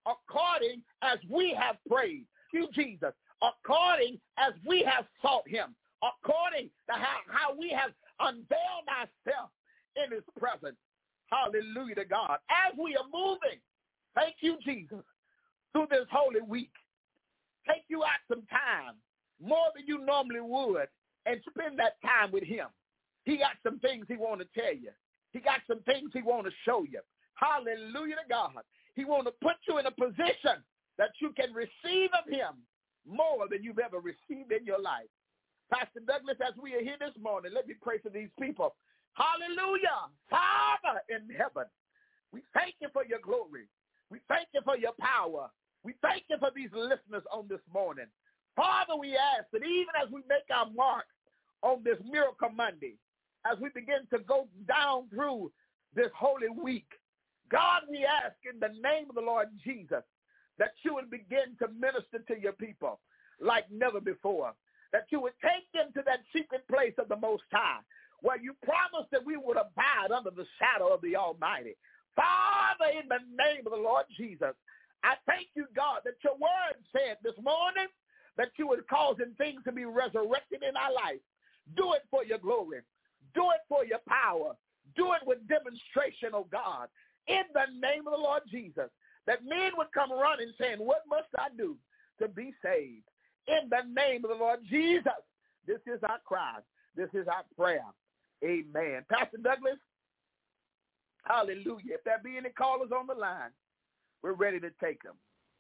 according as we have prayed. You, Jesus, according as we have sought him, according to how we have unveiled ourselves in his presence. Hallelujah to God. As we are moving, thank you, Jesus, through this holy week, take you out some time, more than you normally would, and spend that time with him. He got some things he want to tell you. He got some things he want to show you. Hallelujah to God. He want to put you in a position that you can receive of him more than you've ever received in your life. Pastor Douglas, as we are here this morning, let me pray for these people. Hallelujah. Father in heaven, we thank you for your glory. We thank you for your power. We thank you for these listeners on this morning. Father, we ask that even as we make our mark on this Miracle Monday, as we begin to go down through this holy week, God, we ask in the name of the Lord Jesus that you would begin to minister to your people like never before, that you would take them to that secret place of the Most High, where you promised that we would abide under the shadow of the Almighty. Father, in the name of the Lord Jesus, I thank you, God, that your word said this morning that you would cause things to be resurrected in our life. Do it for your glory. Do it for your power. Do it with demonstration, oh God, in the name of the Lord Jesus, that men would come running saying, what must I do to be saved? In the name of the Lord Jesus, this is our cry. This is our prayer. Amen. Pastor Douglas, hallelujah. If there be any callers on the line, we're ready to take them.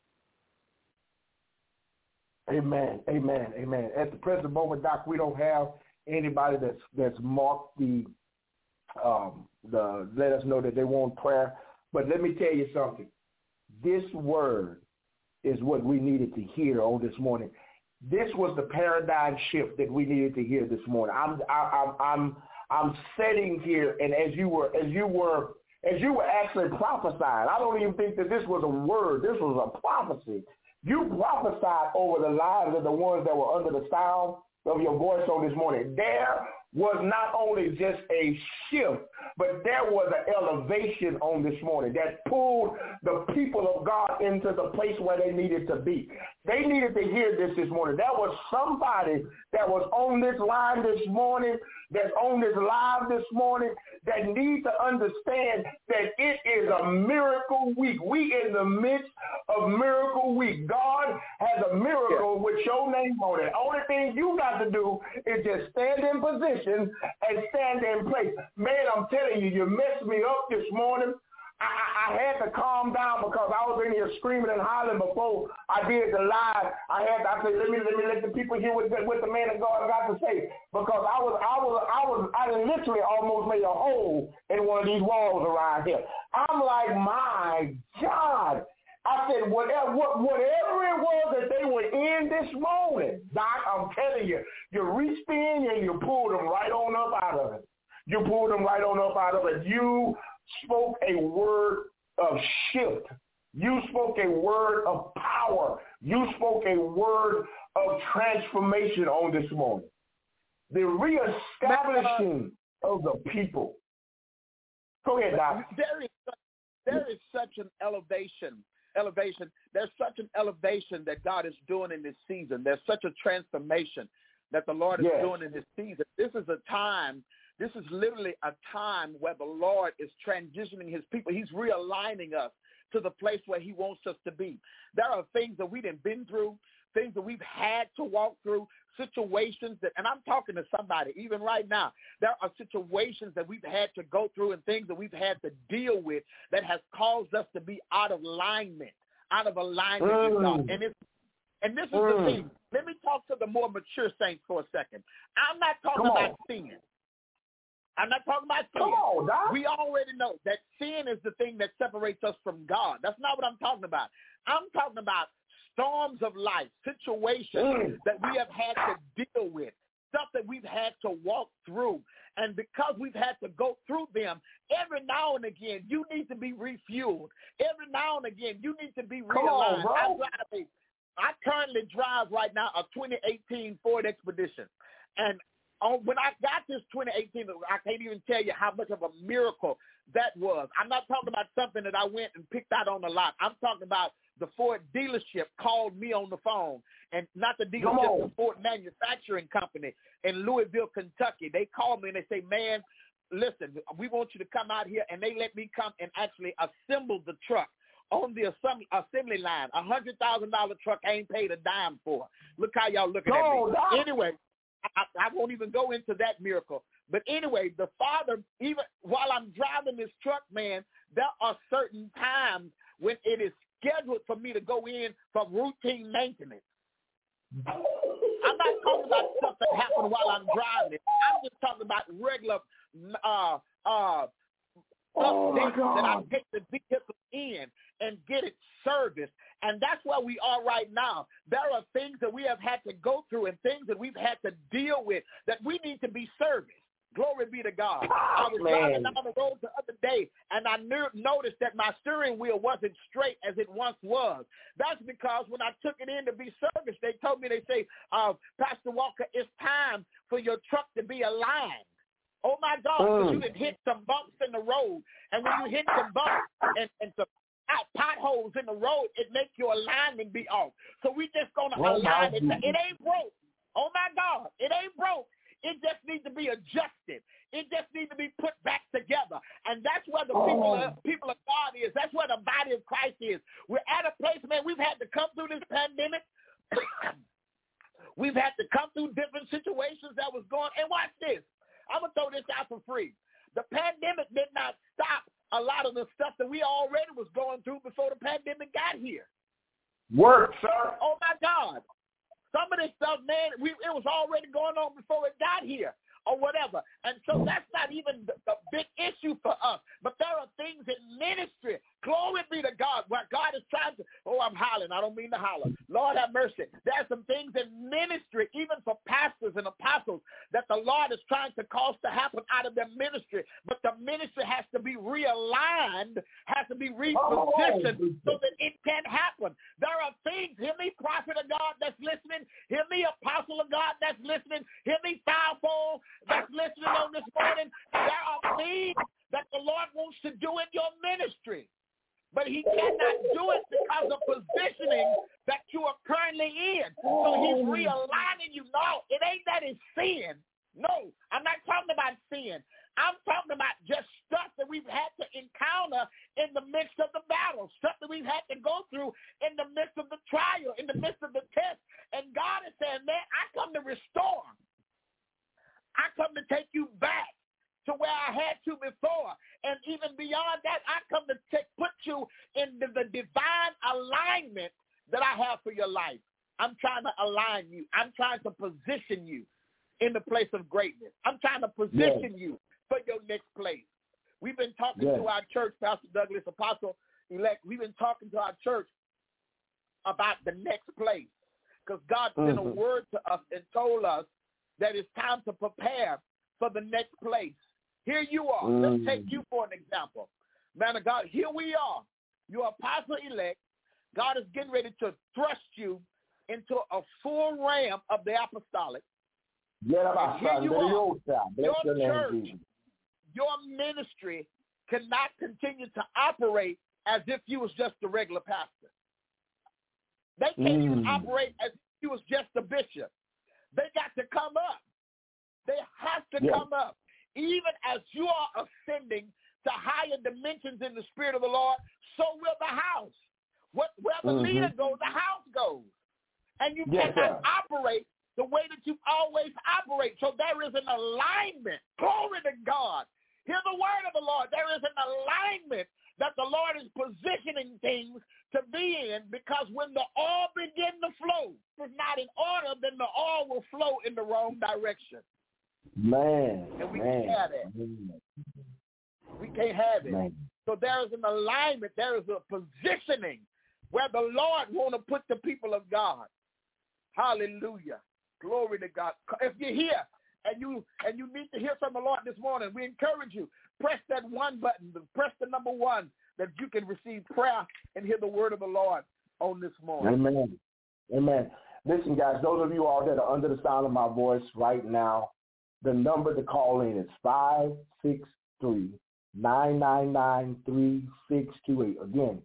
Amen, amen, amen. At the present moment, Doc, we don't have anybody that's marked the let us know that they want prayer. But let me tell you something. This word is what we needed to hear on this morning. This was the paradigm shift that we needed to hear this morning. I'm sitting here, and as you were actually prophesying, I don't even think that this was a word. This was a prophecy. You prophesied over the lives of the ones that were under the sound of your voice on this morning. There was not only just a shift, but there was an elevation on this morning that pulled the people of God into the place where they needed to be. They needed to hear this morning. There was somebody that was on this line this morning, that's on this live this morning, that needs to understand that it is a miracle week. We in the midst of miracle week. God has a miracle with your name on it. Only thing you got to do is just stand in position and stand in place. Man, I'm telling you, you messed me up this morning. I had to calm down because I was in here screaming and hollering before I did the live. I said, let me let the people hear what the man of God got to say, because I literally almost made a hole in one of these walls around here. I'm like, my God. I said, whatever it was that they were in this moment, Doc, I'm telling you, you reached in and you pulled them right on up out of it. You pulled them right on up out of it. You spoke a word of shift. You spoke a word of power. You spoke a word of transformation on this morning. The reestablishing of the people. Go ahead, Doc. There is such an elevation. There's such an elevation that God is doing in this season. There's such a transformation that the Lord is doing in this season. This is literally a time where the Lord is transitioning his people. He's realigning us to the place where he wants us to be. There are things that we've been through, things that we've had to walk through, situations that, and I'm talking to somebody even right now, there are situations that we've had to go through and things that we've had to deal with that has caused us to be out of alignment with God. And this is the thing. Let me talk to the more mature saints for a second. I'm not talking about sin. I'm not talking about sin. Come on, Doc. We already know that sin is the thing that separates us from God. That's not what I'm talking about. I'm talking about storms of life, situations that we have had to deal with, stuff that we've had to walk through. And because we've had to go through them, every now and again, you need to be refueled. Every now and again, you need to be realigned. I currently drive right now a 2018 Ford Expedition. And when I got this 2018, I can't even tell you how much of a miracle that was. I'm not talking about something that I went and picked out on the lot. I'm talking about the Ford dealership called me on the phone, and not the dealership, the Ford manufacturing company in Louisville, Kentucky. They called me and they say, man, listen, we want you to come out here, and they let me come and actually assemble the truck on the assembly line. $100,000 truck I ain't paid a dime for. Look how y'all looking at me. Anyway, I won't even go into that miracle. But anyway, the Father, even while I'm driving this truck, man, there are certain times when it is scheduled for me to go in for routine maintenance. I'm not talking about stuff that happened while I'm driving. I'm just talking about regular updates that I take the vehicle in and get it serviced. And that's where we are right now. There are things that we have had to go through and things that we've had to deal with that we need to be serviced. Glory be to God. I was driving down the road the other day, and I noticed that my steering wheel wasn't straight as it once was. That's because when I took it in to be serviced, they told me, they say, Pastor Walker, it's time for your truck to be aligned. Oh, my God, because you can hit some bumps in the road. And when you hit some bumps and some potholes in the road, it makes your alignment be off. So we just going to align it. It ain't broke. Oh, my God, it ain't broke. It just needs to be adjusted. It just needs to be put back together. And that's where the people of God is. That's where the body of Christ is. We're at a place, man, we've had to come through this pandemic. We've had to come through different situations that was going. And watch this. I'm going to throw this out for free. The pandemic did not stop a lot of the stuff that we already was going through before the pandemic got here. Work, sir. Oh, my God. Some of this stuff, man, it was already going on before it got here or whatever. And so that's not even the big issue for us. But there are things in ministry, glory be to God, where God is trying to, I'm hollering. I don't mean to holler. Lord have mercy. There are some things in ministry, even for pastors and apostles, that the Lord is trying to cause to happen out of their ministry. But the ministry has to be realigned, has to be repositioned so that it can happen. There are things, hear me, prophet of God that's listening, hear me, apostle of God that's listening, hear me, fivefold that's listening on this morning. There are things that the Lord wants to do in your ministry, but he cannot do it because of positioning that you are currently in. So he's realigning you. No, it ain't that it's sin. No, I'm not talking about sin. I'm talking about just stuff that we've had to encounter in the midst of the battle, stuff that we've had to go through in the midst of the trial, in the midst of the test. And God is saying, man, I come to restore. I come to take you back to where I had to before. And even beyond that, I come to put you in the divine alignment that I have for your life. I'm trying to align you. I'm trying to position you in the place of greatness. I'm trying to position you for your next place. We've been talking to our church, Pastor Douglas, Apostle Elect. We've been talking to our church about the next place because God sent a word to us and told us that it's time to prepare for the next place. Here you are. Let's take you for an example. Man of God, here we are. You're apostle elect. God is getting ready to thrust you into a full realm of the apostolic. And here you are. Your church, your ministry cannot continue to operate as if you was just a regular pastor. They can't even operate as if you was just a bishop. They got to come up. They have to come up. Even as you are ascending to higher dimensions in the Spirit of the Lord, so will the house. Where the leader goes, the house goes. And you cannot operate the way that you always operate. So there is an alignment. Glory to God. Hear the word of the Lord. There is an alignment that the Lord is positioning things to be in, because when the oil begin to flow, if it's not in order, then the oil will flow in the wrong direction. Man. And we can't have that. We can't have it. So there is an alignment. There is a positioning where the Lord want to put the people of God. Hallelujah. Glory to God. If you're here and you need to hear from the Lord this morning, we encourage you, press that one button, press the number 1 that you can receive prayer and hear the word of the Lord on this morning. Amen. Amen. Listen, guys, those of you all that are under the sound of my voice right now, the number to call in is 563-285-1065. 563-999-3628. Again,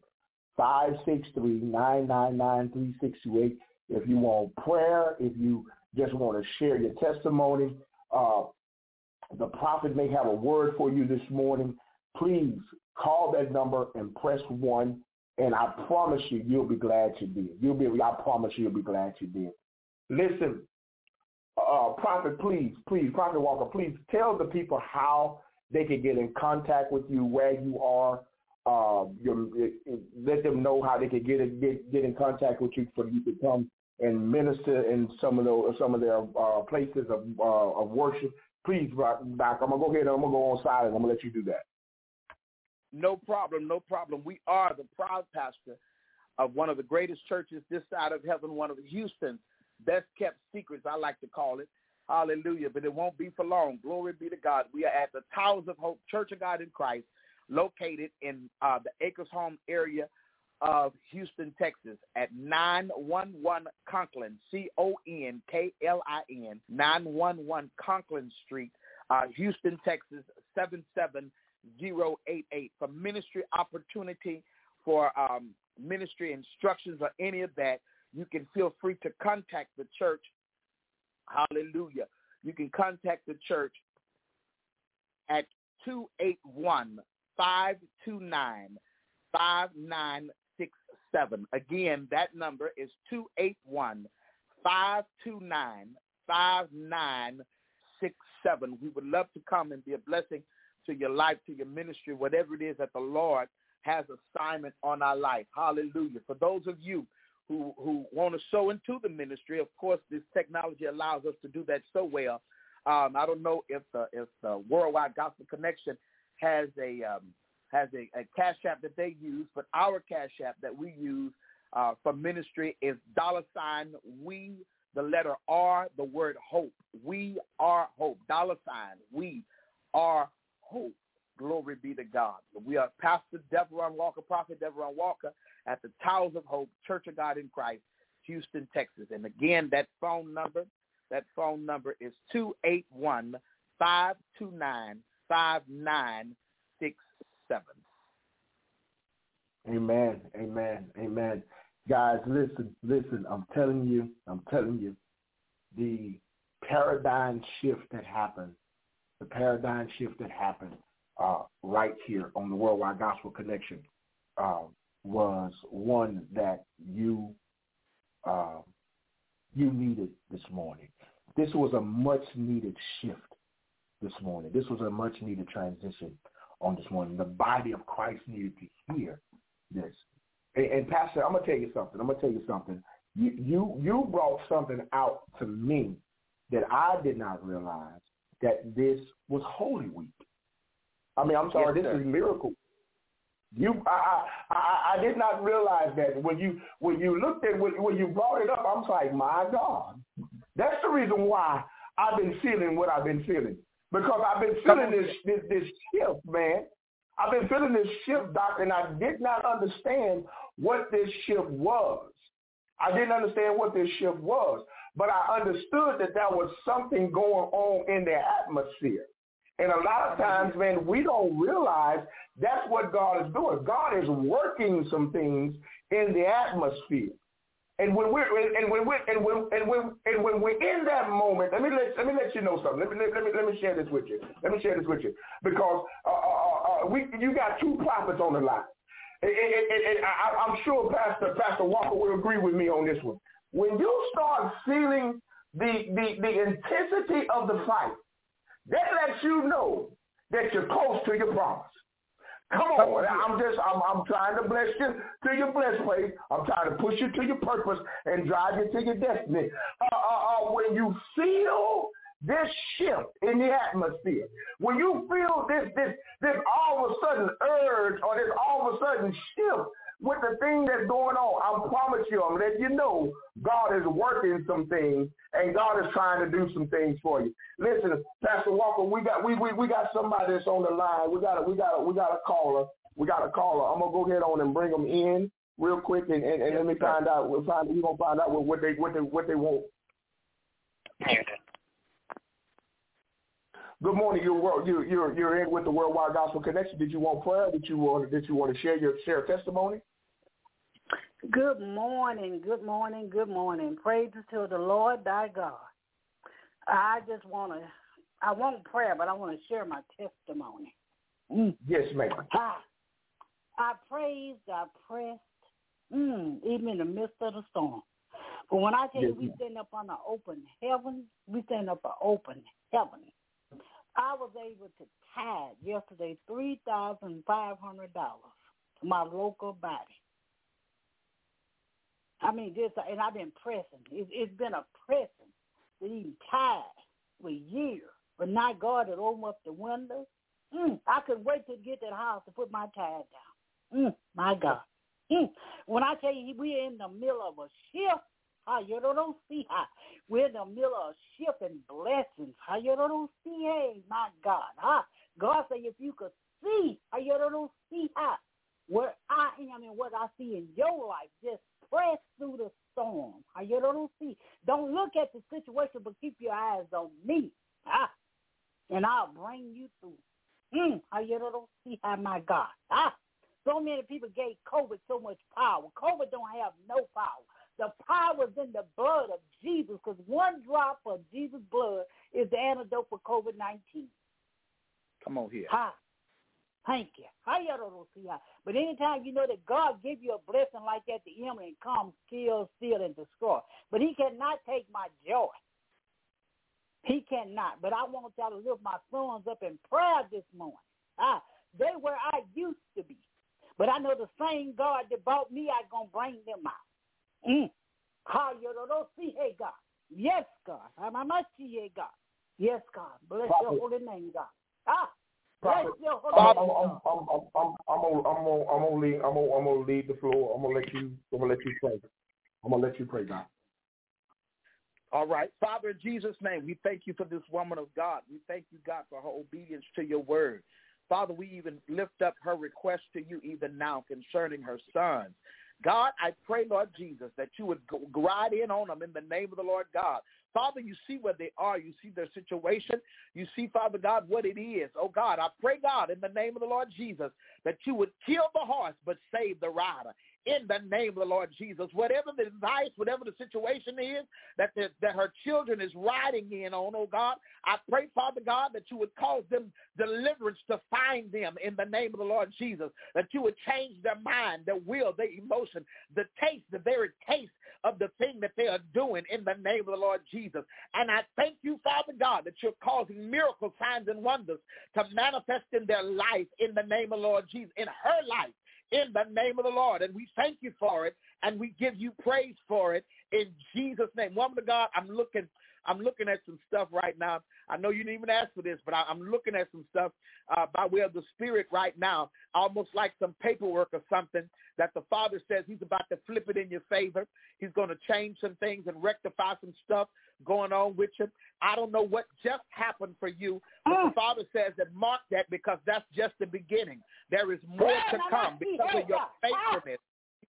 563-999-3628. If you want prayer, if you just want to share your testimony, the prophet may have a word for you this morning. Please call that number and press 1, and I promise you, you'll be glad you did. I promise you'll be glad you did. Listen, Prophet, please, Prophet Walker, please tell the people how they can get in contact with you, where you are. Let them know how they can get in contact with you for you to come and minister in some of their places of worship. Please, Doc, I'm gonna go ahead and I'm gonna go on silent. I'm gonna let you do that. No problem. We are the proud pastor of one of the greatest churches this side of heaven, one of Houston's best kept secrets, I like to call it. Hallelujah. But it won't be for long. Glory be to God. We are at the Towers of Hope Church of God in Christ, located in the Acres Home area of Houston, Texas, at 911 Conklin, Conklin, 911 Conklin Street, Houston, Texas, 77088. For ministry opportunity, for ministry instructions or any of that, you can feel free to contact the church. Hallelujah. You can contact the church at 281-529-5967. Again, that number is 281-529-5967. We would love to come and be a blessing to your life, to your ministry, whatever it is that the Lord has assignment on our life. Hallelujah. For those of you who want to sow into the ministry, of course, this technology allows us to do that so well. I don't know if the Worldwide Gospel Connection has a cash app that they use, but our cash app that we use for ministry is $we, the letter R, the word hope. We are hope. $we are hope. Glory be to God. We are Pastor Deveron Walker, Prophet Deveron Walker, at the Towers of Hope Church of God in Christ, Houston, Texas. And again, that phone number is 281-529-5967. Amen. Guys, listen, I'm telling you, the paradigm shift that happened right here on the Worldwide Gospel Connection was one that you needed this morning. This was a much-needed shift this morning. This was a much-needed transition on this morning. The body of Christ needed to hear this. And Pastor, I'm going to tell you something. You brought something out to me that I did not realize, that this was Holy Week. I mean, I'm sorry, this is miracle. I did not realize that when you looked at when you brought it up, I was like, my God, that's the reason why I've been feeling what I've been feeling, because I've been feeling this shift, man. I've been feeling this shift, Doc, and I did not understand what this shift was. But I understood that there was something going on in the atmosphere. And a lot of times, man, we don't realize that's what God is doing. God is working some things in the atmosphere. And when we're in that moment, let me let you know something. Let me share this with you. Because you got two prophets on the line. I'm sure Pastor Walker will agree with me on this one. When you start feeling the intensity of the fight, that lets you know that you're close to your promise. Come on, I'm trying to bless you to your blessed place. I'm trying to push you to your purpose and drive you to your destiny. When you feel this shift in the atmosphere, when you feel this all of a sudden urge or this all of a sudden shift with the thing that's going on, I promise you, I'm letting you know God is working some things and God is trying to do some things for you. Listen, Pastor Walker, we got somebody that's on the line. We got a caller. I'm gonna go ahead on and bring them in real quick and let me find out. We're gonna find out what they want. Good morning. You're in with the Worldwide Gospel Connection. Did you want prayer? Did you want to share a testimony? Good morning. Praises to the Lord thy God. I want prayer, but I want to share my testimony. Yes, ma'am. I praised, I pressed, even in the midst of the storm. But when I tell you we stand up on the open heaven, I was able to tithe yesterday $3,500 to my local body. I mean, and I've been pressing. It's been a pressing to even tithe for years. But now God had opened up the windows. I couldn't wait to get to the house to put my tithe down. My God. When I tell you we're in the middle of a shift, you don't see how we're in the middle of a shift and blessings. You don't see, hey, my God. God say if you could see, you don't see how where I am and what I see in your life, just press through the storm. You don't see. Don't look at the situation, but keep your eyes on me. And I'll bring you through. You don't see how, my God. So many people gave COVID so much power. COVID don't have no power. The power is in the blood of Jesus, because one drop of Jesus' blood is the antidote for COVID-19. Come on here. Thank you. But anytime you know that God give you a blessing like that, the enemy comes, kill, steal, and destroy. But he cannot take my joy. He cannot. But I want y'all to lift my sons up in prayer this morning. They where I used to be. But I know the same God that brought me out going to bring them out. Hey, God. Yes, God. God. Yes, God. Bless your holy name, God. Bless your holy name, God. I'm gonna lead the floor. I'm gonna let you pray. I'm gonna let you pray, God. All right. Father, in Jesus' name, we thank you for this woman of God. We thank you, God, for her obedience to your word. Father, we even lift up her request to you even now concerning her sons. God, I pray, Lord Jesus, that you would ride in on them in the name of the Lord God. Father, you see where they are. You see their situation. You see, Father God, what it is. Oh, God, I pray, God, in the name of the Lord Jesus, that you would kill the horse but save the rider. In the name of the Lord Jesus, whatever the advice, whatever the situation is that her children is riding in on, oh God, I pray, Father God, that you would cause them deliverance to find them in the name of the Lord Jesus, that you would change their mind, their will, their emotion, the very taste of the thing that they are doing in the name of the Lord Jesus. And I thank you, Father God, that you're causing miracle signs and wonders to manifest in their life in the name of the Lord Jesus, in her life. In the name of the Lord. And we thank you for it, and we give you praise for it in Jesus' name. Woman of God, I'm looking at some stuff right now. I know you didn't even ask for this, but I'm looking at some stuff by way of the Spirit right now, almost like some paperwork or something that the Father says he's about to flip it in your favor. He's going to change some things and rectify some stuff going on with you. I don't know what just happened for you, but the Father says that mark that, because that's just the beginning. There is more to come because of your faithfulness.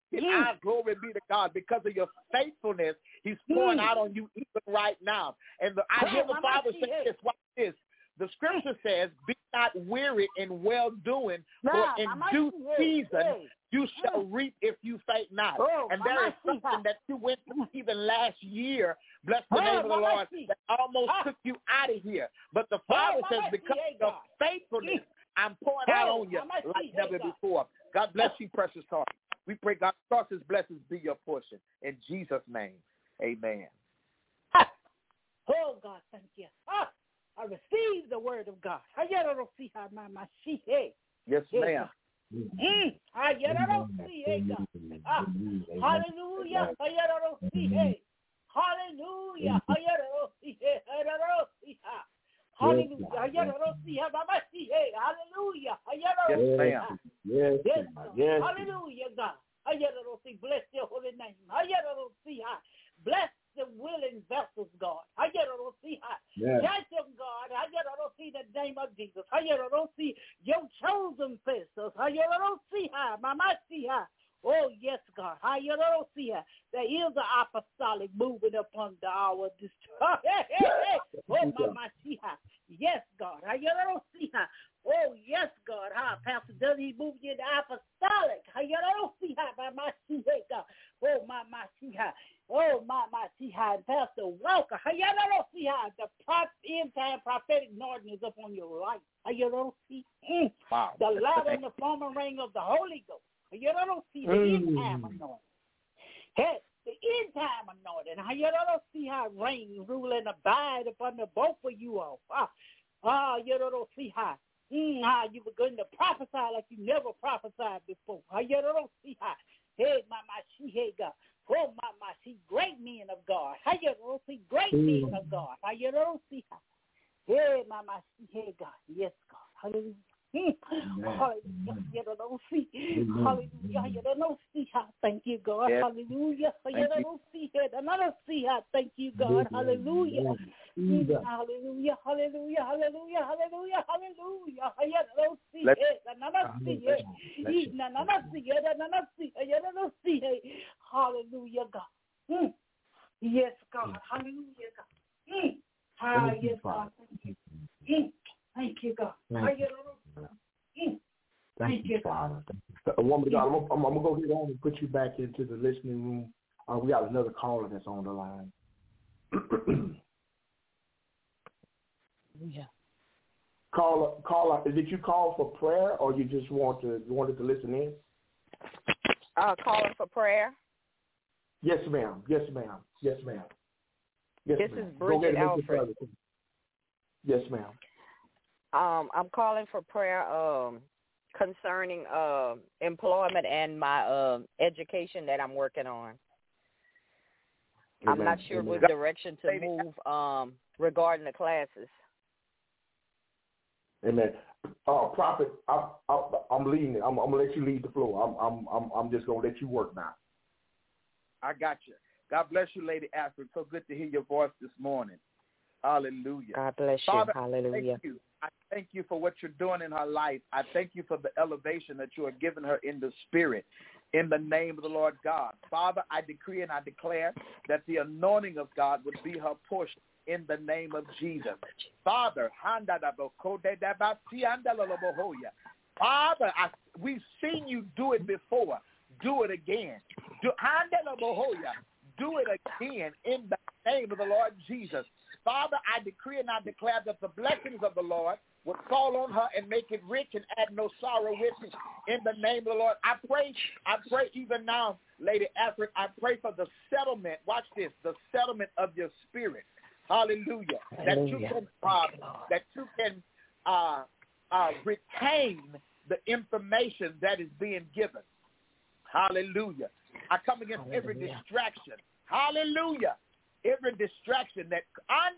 Glory be to God. Because of your faithfulness, he's pouring out on you even right now. And I hear the Father say this. Watch this. The scripture says, be not weary in well-doing, for in due season you shall reap if you faint not. And there is something that you went through even last year, bless the name of the Lord, that almost took you out of here. But the Father says, because of your faithfulness, I'm pouring out on you like never before. God bless you, precious heart. We pray God starts his blessings be your portion. In Jesus' name, amen. Oh, God, thank you. I receive the word of God. Yes, ma'am. Hallelujah. Hallelujah. Hallelujah. Yes, ma'am. Yes. Hallelujah, God. Bless your holy name. Bless the willing vessels, God. Judge them, God. In the name of Jesus. Your chosen vessels. Oh, yes, God. There is an apostolic moving upon the hour. Yes, God. Oh, yes, God. Pastor does he move you in the apostolic? By my God. Oh, my see-ha. Oh, my see-ha. And Pastor Walker. The end time prophetic anointing is upon your life. Wow. The light and the former ring of the Holy Ghost. The end time anointing. Hey, the end time anointing. See how reign, rule, and abide upon the both of you all. You don't see how. How you were going to prophesy like you never prophesied before. You don't see how. Hey, my she, hey, God. Oh, my see great men of God. You don't see great men of God. You don't see how. Hey, my she, hey, God. Yes, God. Hallelujah. Hallelujah. You don't see. Hallelujah. You don't see how. Thank you, God. Hallelujah. You don't see it. Another see how. Thank you, God. Hallelujah. Hallelujah. Hallelujah. Hallelujah. Hallelujah. Hallelujah. You don't see it. Another see it. Another see it. Another see it. You don't see it. Hallelujah, God. Yes, God. Hallelujah, God. Yes, God. Thank you, God. Thank you, Father. Woman of God, I'm going to go ahead on and put you back into the listening room. We got another caller that's on the line. Yeah. Caller, did you call for prayer or you just wanted to listen in? Calling for prayer. Yes, ma'am. Yes, ma'am. Yes, ma'am. Yes, this ma'am. Is Bridget Alfred. Yes, ma'am. I'm calling for prayer concerning employment and my education that I'm working on. Amen. I'm not sure what direction to move regarding the classes. Amen. Prophet, I'm leading it. I'm gonna let you lead the floor. I'm just gonna let you work now. I got you. God bless you, Lady Alfred. So good to hear your voice this morning. Hallelujah. God bless you. Father, hallelujah. Thank you. I thank you for what you're doing in her life. I thank you for the elevation that you are giving her in the spirit. In the name of the Lord God. Father, I decree and I declare that the anointing of God would be her portion in the name of Jesus. Father, we've seen you do it before. Do it again. Do it again in the name of the Lord Jesus. Father, I decree and I declare that the blessings of the Lord would fall on her and make it rich and add no sorrow with it. In the name of the Lord, I pray even now, Lady Alfred, I pray for the settlement. Watch this, the settlement of your spirit. Hallelujah. Hallelujah. That you can retain the information that is being given. Hallelujah. I come against every distraction. Hallelujah. Every distraction that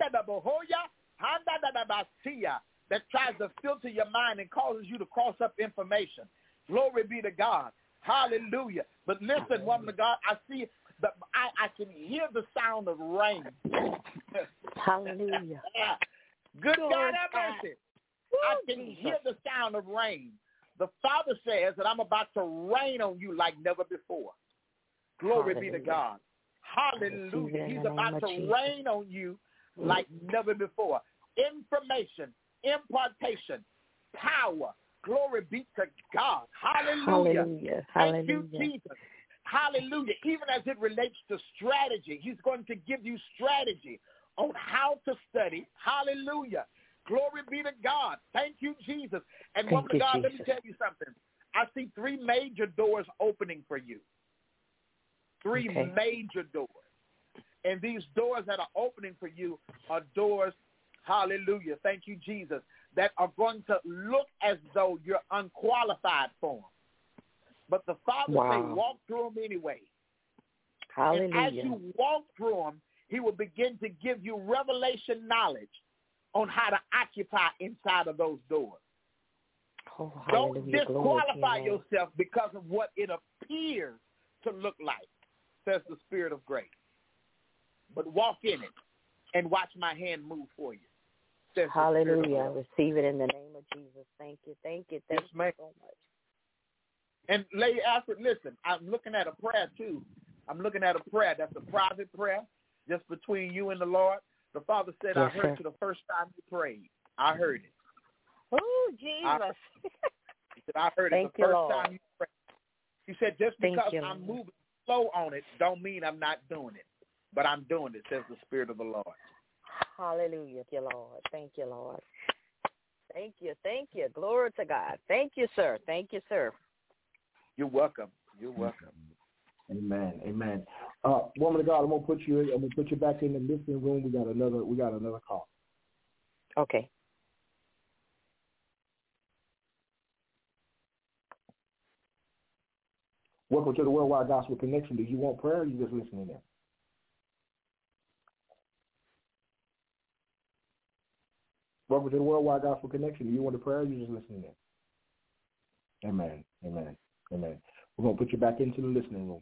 tries to filter your mind and causes you to cross up information. Glory be to God. Hallelujah. But listen, woman of God, I can hear the sound of rain. Hallelujah. Good God have mercy. I can hear the sound of rain. The Father says that I'm about to rain on you like never before. Glory be to God. Hallelujah. He's about to rain on you like never before. Information, impartation, power. Glory be to God. Hallelujah. Hallelujah. Thank you, Jesus. Hallelujah. Even as it relates to strategy, he's going to give you strategy on how to study. Hallelujah. Glory be to God. Thank you, Jesus. And woman of God, let me tell you something. I see 3 major doors opening for you. 3 major doors. And these doors that are opening for you are doors, hallelujah, thank you, Jesus, that are going to look as though you're unqualified for them. But the Father say, walk through them anyway. Hallelujah. And as you walk through them, he will begin to give you revelation knowledge on how to occupy inside of those doors. Oh, don't disqualify yourself because of what it appears to look like, says the Spirit of grace. But walk in it and watch my hand move for you. Hallelujah. I receive it in the name of Jesus. Thank you. Thank you. Thank you so much. And Lady Alfred, listen, I'm looking at a prayer too. I'm looking at a prayer. That's a private prayer just between you and the Lord. The Father said, I heard you the first time you prayed. I heard it. Oh, Jesus. He said, I heard it the first time you prayed. He said, just because I'm moving slow on it don't mean I'm not doing it. But I'm doing it, says the Spirit of the Lord. Hallelujah, Lord. Thank you, Lord. Thank you. Thank you. Glory to God. Thank you, sir. Thank you, sir. You're welcome. You're welcome. Amen. Amen. Woman of God, I'm gonna put you back in the listening room. We got another call. Okay. Welcome to the Worldwide Gospel Connection. Do you want prayer or are you just listening in? Welcome to the Worldwide Gospel Connection. Do you want a prayer or are you just listening in? Amen. Amen. Amen. We're going to put you back into the listening room.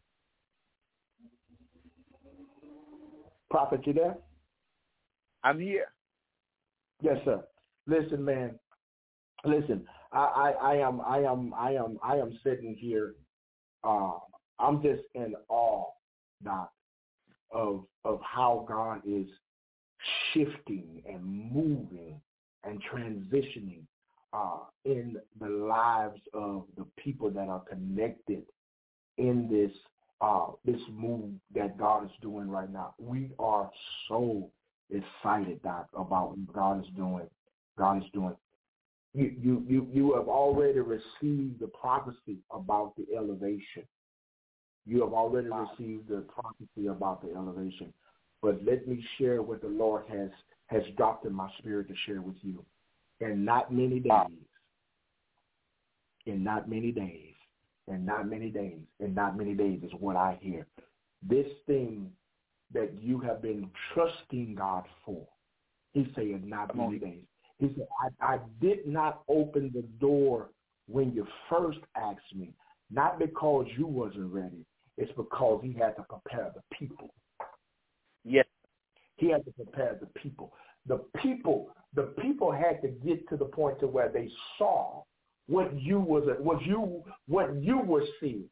Prophet, you there? I'm here. Yes, sir. Listen, man. Listen, I am sitting here. I'm just in awe, Doc, of how God is shifting and moving and transitioning in the lives of the people that are connected in this move that God is doing right now. We are so excited, Doc, about what God is doing. God is doing. You have already received the prophecy about the elevation. You have already received the prophecy about the elevation. But let me share what the Lord has dropped in my spirit to share with you. In not many days is what I hear. This thing that you have been trusting God for, he said, in not many days. He said, I did not open the door when you first asked me, not because you wasn't ready. It's because he had to prepare the people. Yes. He had to prepare the people. The people had to get to the point to where they saw what you were seeing.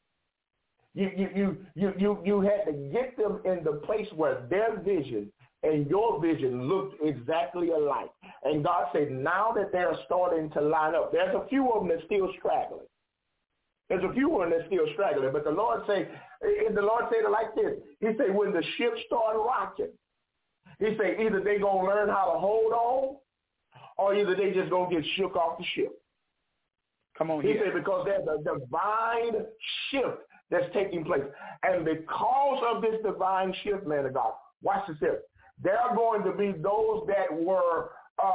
You had to get them in the place where their vision and your vision looked exactly alike. And God said, now that they're starting to line up, there's a few of them that's still straggling. But the Lord said it like this. He said, when the ship start rocking, he said, either they going to learn how to hold on or either they just going to get shook off the ship. Come on here. He said, because there's a divine shift that's taking place. And because of this divine shift, man of God, watch this here. There are going to be those that were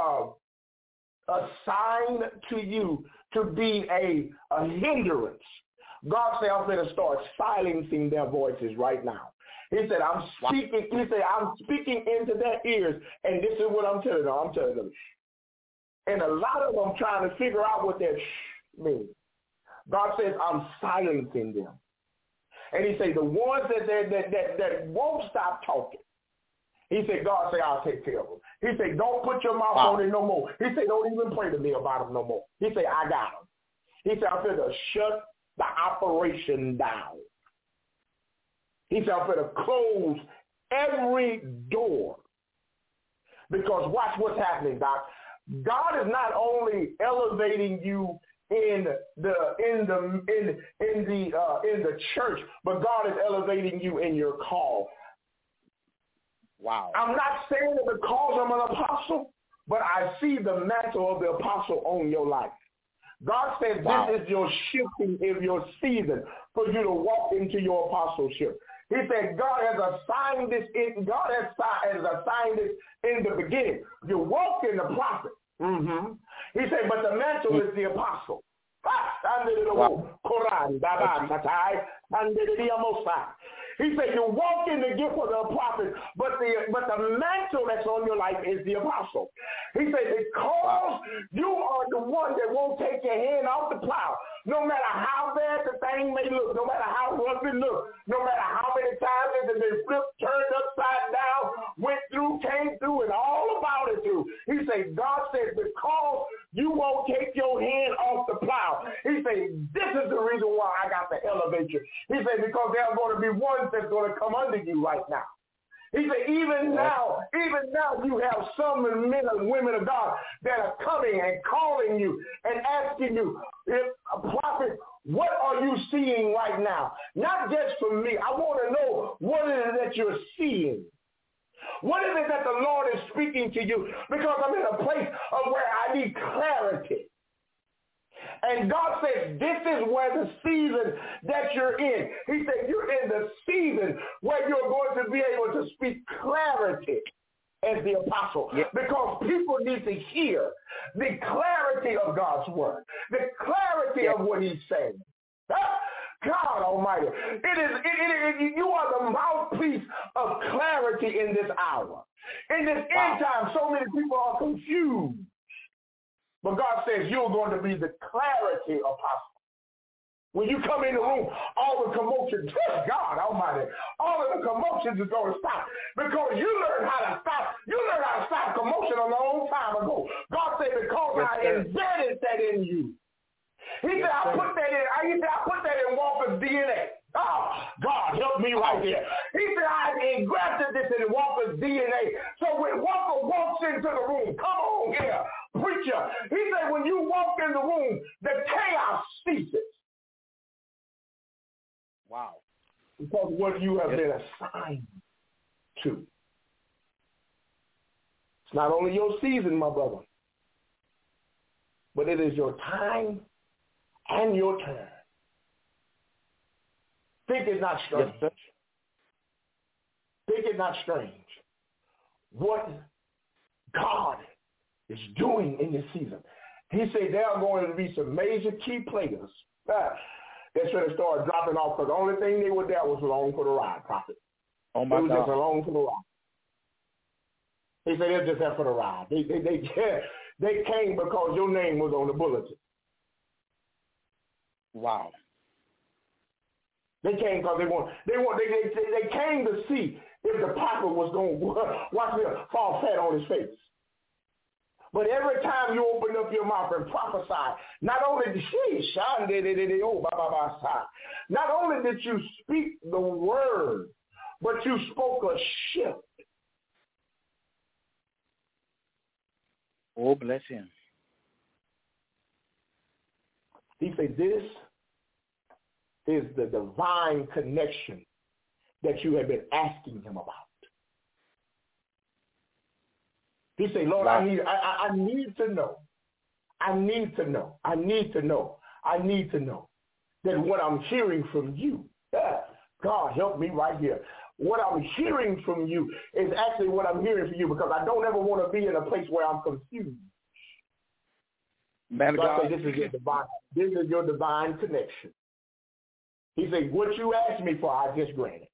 assigned to you to be a hindrance. God said, I'm going to start silencing their voices right now. He said, I'm speaking into their ears, and this is what I'm telling them. And a lot of them trying to figure out what that means. God says, I'm silencing them. And he said, the ones that won't stop talking, he said, God said, I'll take care of them. He said, don't put your mouth on it no more. He said, don't even pray to me about them no more. He said, I got them. He said, I'm going to shut the operation down. He said, I'm going to close every door. Because watch what's happening, Doc. God is not only elevating you in the church, but God is elevating you in your call. Wow. I'm not saying that because I'm an apostle, but I see the mantle of the apostle on your life. God says this is your shifting, is your season for you to walk into your apostleship. He said God has assigned this in. God has assigned this in the beginning. You walk in the prophet. Mm-hmm. He said, but the mantle is the apostle. He said, you walk in the gift of the prophet, but the mantle that's on your life is the apostle. He said, because you are the one that won't take your hand off the plow, no matter how bad the thing may look, no matter how rough it looks, no matter how many times it has been flipped, turned upside down, went through, came through, and all about it through. He said, God said, because you won't take your hand off the plow. He said, this is the reason why I got to elevate you. He said, because there are going to be ones that's going to come under you right now. He said, even now you have some men and women of God that are coming and calling you and asking you, prophet, what are you seeing right now? Not just from me. I want to know what it is that you're seeing. What is it that the Lord is speaking to you? Because I'm in a place of where I need clarity. And God says, this is where the season that you're in. He said, you're in the season where you're going to be able to speak clarity as the apostle. Yes. Because people need to hear the clarity of God's word, the clarity of what he's saying. God Almighty. You are the mouthpiece of clarity in this hour. In this end time, so many people are confused. But God says you're going to be the clarity apostle. When you come in the room, all the commotion, God Almighty, all of the commotions is going to stop. Because you learned how to stop. You learned how to stop commotion a long time ago. God said, because I embedded that in you. He said, I put that in Walker's DNA. Oh, God, help me right there. He said, I engrafted this in Walker's DNA. So when Walker walks into the room, come on here, preacher. He said, when you walk in the room, the chaos ceases. Wow. Because what you have been assigned to. It's not only your season, my brother, but it is your time and your turn. Think it not strange. Yes, think it not strange what God is doing in this season. He said there are going to be some major key players that should have started dropping off, because the only thing they were there was along for the ride, prophet. Oh my God. They were just along for the ride. He said they're just there for the ride. They came because your name was on the bulletin. Wow. They came because they came to see if the prophet was going to watch him fall flat on his face. But every time you open up your mouth and prophesy, not only did you speak the word, but you spoke a shift. Oh, bless him. He said, this is the divine connection that you have been asking him about. He said, Lord, wow. I need to know. I need to know that what I'm hearing from you, God help me right here. What I'm hearing from you is actually what I'm hearing from you, because I don't ever want to be in a place where I'm confused. Man, God said, this is your divine connection. He said, what you asked me for, I just granted.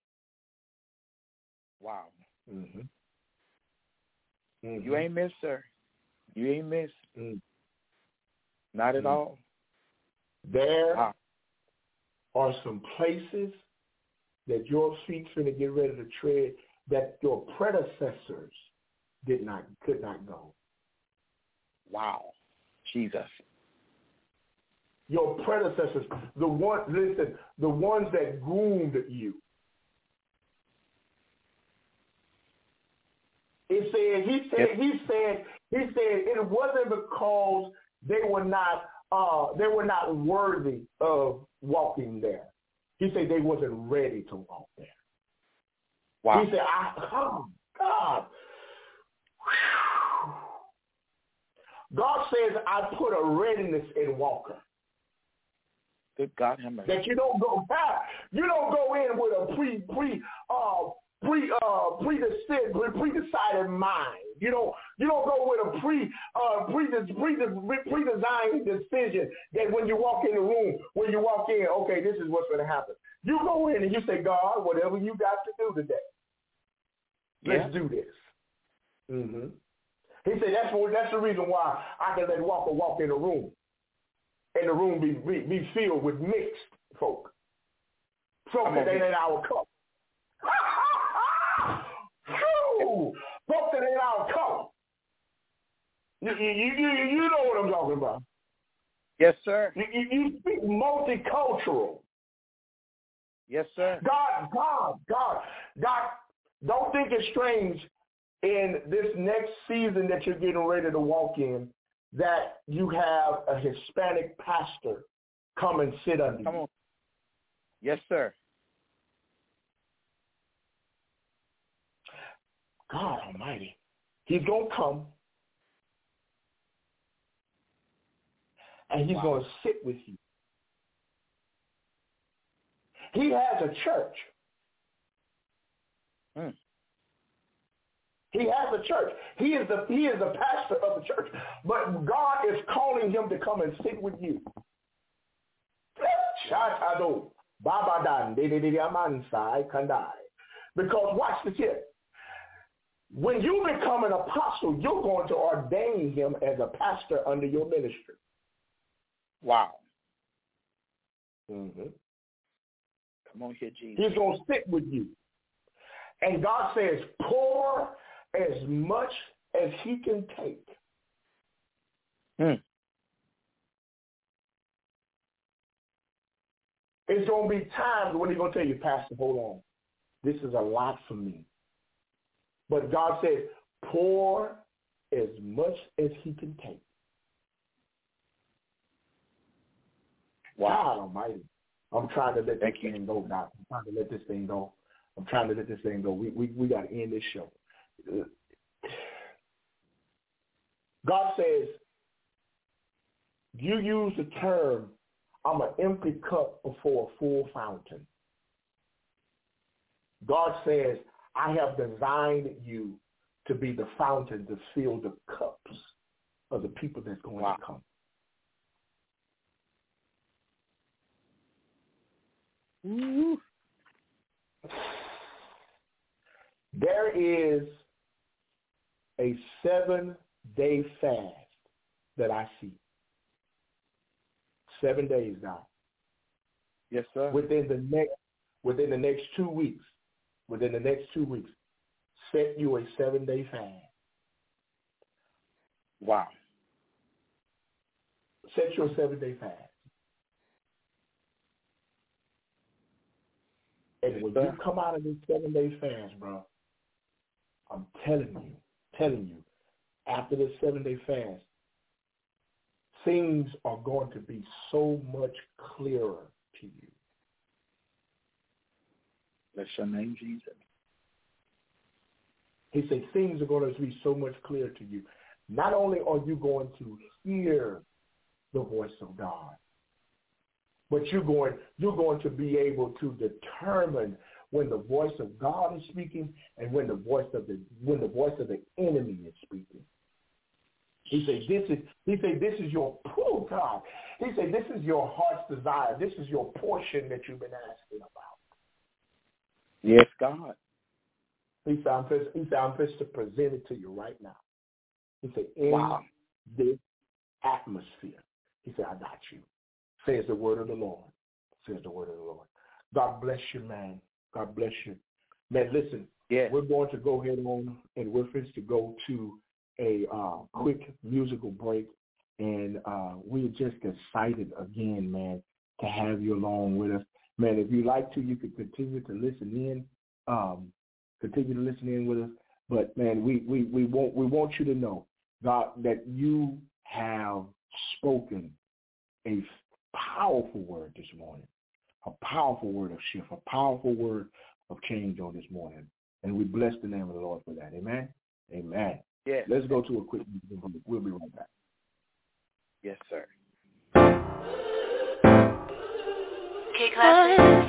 Wow. Mm-hmm. Mm-hmm. You ain't missed, sir. You ain't missed. Mm-hmm. Not at all. There are some places that your feet's going to get ready to tread that your predecessors could not go. Wow. Jesus. Your predecessors, the ones that groomed you. He said it wasn't because they were not worthy of walking there. He said they wasn't ready to walk there. Wow. He said, God. God says, I put a readiness in Walker. Good God, that you don't go back. You don't go in with a predecided mind. You don't go with a pre-designed decision that when you walk in the room, okay, this is what's going to happen. You go in and you say, God, whatever you got to do today, let's do this. Mm-hmm. He said that's the reason why I can let Walker walk in the room, and the room be filled with mixed folk that ain't in our cup. Folk that ain't our cup. You know what I'm talking about. Yes, sir. You speak multicultural. Yes, sir. God Don't think it's strange in this next season that you're getting ready to walk in that you have a Hispanic pastor come and sit under you. Come on. Yes, sir. God Almighty. He's going to come and he's going to sit with you. He has a church. He has a church. He is the pastor of the church. But God is calling him to come and sit with you. Because watch this here. When you become an apostle, you're going to ordain him as a pastor under your ministry. Wow. Mm-hmm. Come on here, Jesus. He's going to sit with you. And God says, pour as much as he can take. It's going to be times when he's going to tell you, Pastor, hold on. This is a lot for me. But God says, pour as much as he can take. Wow. God Almighty. I'm trying to let this thing go, Doc. I'm trying to let this thing go. We got to end this show. God says, you use the term, I'm an empty cup before a full fountain. God says, I have designed you to be the fountain to fill the cups of the people that's going to come. Mm-hmm. There is a 7-day fast that I see. 7 days now. Yes, sir. Within the next 2 weeks, set you a 7-day fast. Wow. Set your 7-day fast. And when you come out of this 7-day fast, bro, I'm telling you, after this 7-day fast, things are going to be so much clearer to you. Bless your name, Jesus. He said things are going to be so much clearer to you. Not only are you going to hear the voice of God, but you're going to be able to determine when the voice of God is speaking and when the voice of the enemy is speaking. He said, this is your pool, God. He said, this is your heart's desire. This is your portion that you've been asking about. Yes, God. He said, I'm supposed to present it to you right now. He said, in this atmosphere, he said, I got you. Says the word of the Lord. God bless you, man. God bless you. Man, listen, we're going to go ahead on, and we're supposed to go to a quick musical break. And we're just excited again, man, to have you along with us. Man, if you like to, you can continue to listen in. With us. But, man, we want you to know, God, that you have spoken a powerful word this morning, a powerful word of shift, a powerful word of change on this morning. And we bless the name of the Lord for that. Amen? Amen. Yes. Let's go to a quick break. We'll be right back. Yes, sir. K-Classic.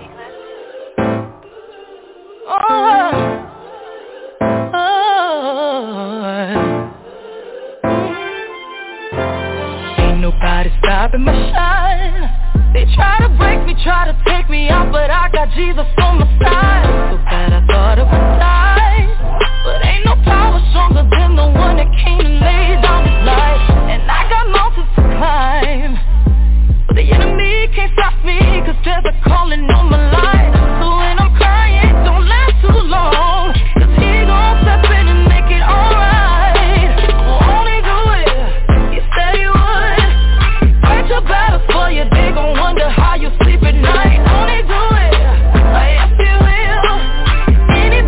Ain't nobody stopping my shine. They try to break me, try to take me out, but I got Jesus on my side. So bad I thought I would die, but ain't no power stronger than the one that came and laid down his life. And I got mountains to climb, but the enemy can't stop me, cause there's a calling on my life. So when I'm crying, don't last too long, cause he gon' step in and make it alright. Won't he do it? He said he would. Fight your battles for you, they gon' wonder how you sleep at night. Won't he do it? Yes, he will.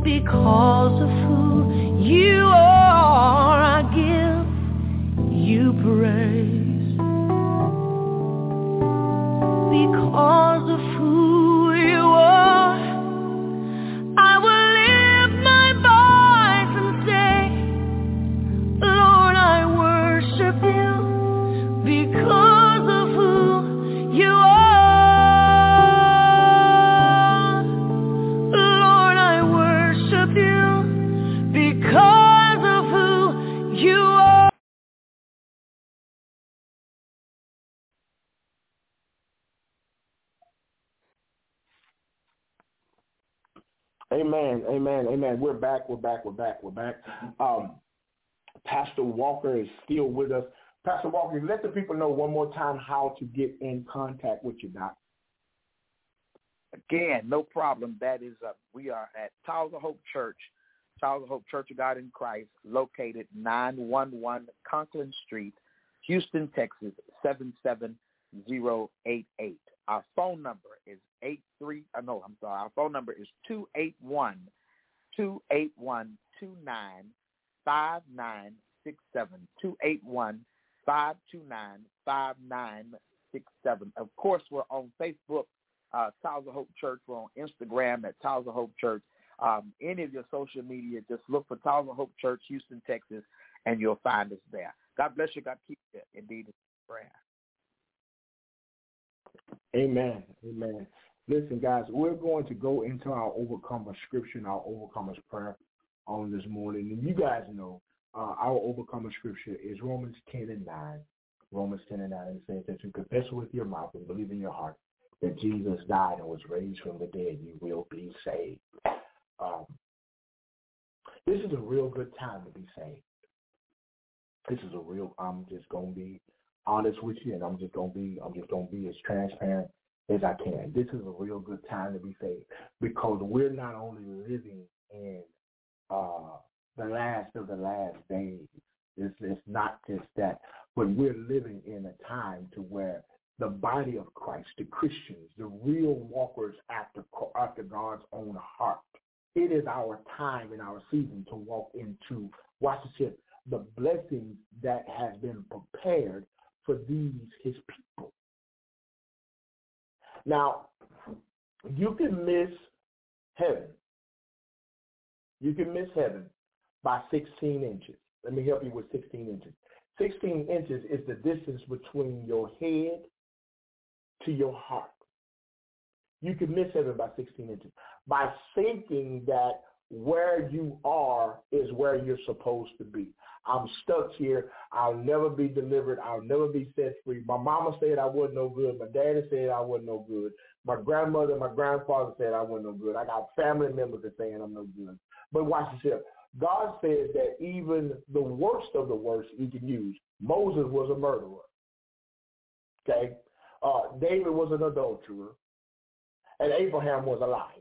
Because of who you are, I give you praise. Because of who you are, I will lift my voice and say, Lord, I worship you. Because of who you are, Lord, I worship you. Because of who you are. Amen, amen, amen. We're back. Pastor Walker is still with us. Pastor Walker, let the people know one more time how to get in contact with you, Doc. Again, no problem. That is, we are at Towers of Hope Church of God in Christ, located 911 Conklin Street, Houston, Texas, 77088. Our phone number is 281-2959-5967, 281-529-5967. Of course, we're on Facebook, Towers of Hope Church. We're on Instagram at Towers of Hope Church. Any of your social media, just look for Towers of Hope Church, Houston, Texas, and you'll find us there. God bless you. God keep you. Indeed, it's prayer. Amen. Amen. Listen, guys, we're going to go into our overcomer scripture and our overcomer's prayer on this morning. And you guys know our overcomer scripture is Romans 10:9. Romans 10:9 says that you confess with your mouth and believe in your heart that Jesus died and was raised from the dead, you will be saved. This is a real good time to be saved. I'm just going to be honest with you, and I'm just going to be as transparent as I can. This is a real good time to be saved because we're not only living in the last of the last days. It's not just that, but we're living in a time to where the body of Christ, the Christians, the real walkers after God's own heart, it is our time and our season to walk into, watch this, the blessings that has been prepared for these, his people. Now, you can miss heaven. You can miss heaven by 16 inches. Let me help you with 16 inches. 16 inches is the distance between your head to your heart. You can miss heaven by 16 inches by thinking that where you are is where you're supposed to be. I'm stuck here. I'll never be delivered. I'll never be set free. My mama said I wasn't no good. My daddy said I wasn't no good. My grandmother, my grandfather said I wasn't no good. I got family members that saying I'm no good. But watch this here. God said that even the worst of the worst he can use. Moses was a murderer. Okay? David was an adulterer. And Abraham was a liar.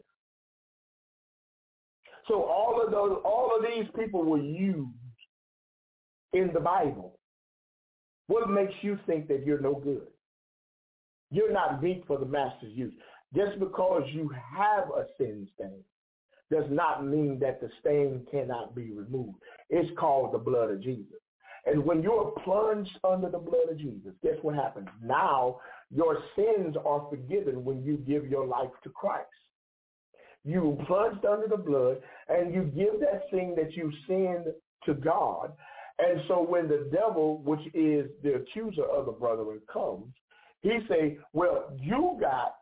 So all of these people were used in the Bible. What makes you think that you're no good? You're not meet for the master's use. Just because you have a sin stain does not mean that the stain cannot be removed. It's called the blood of Jesus. And when you're plunged under the blood of Jesus, guess what happens? Now your sins are forgiven when you give your life to Christ. You plunged under the blood and you give that thing that you sinned to God. And so when the devil, which is the accuser of the brethren, comes, he say, well, you got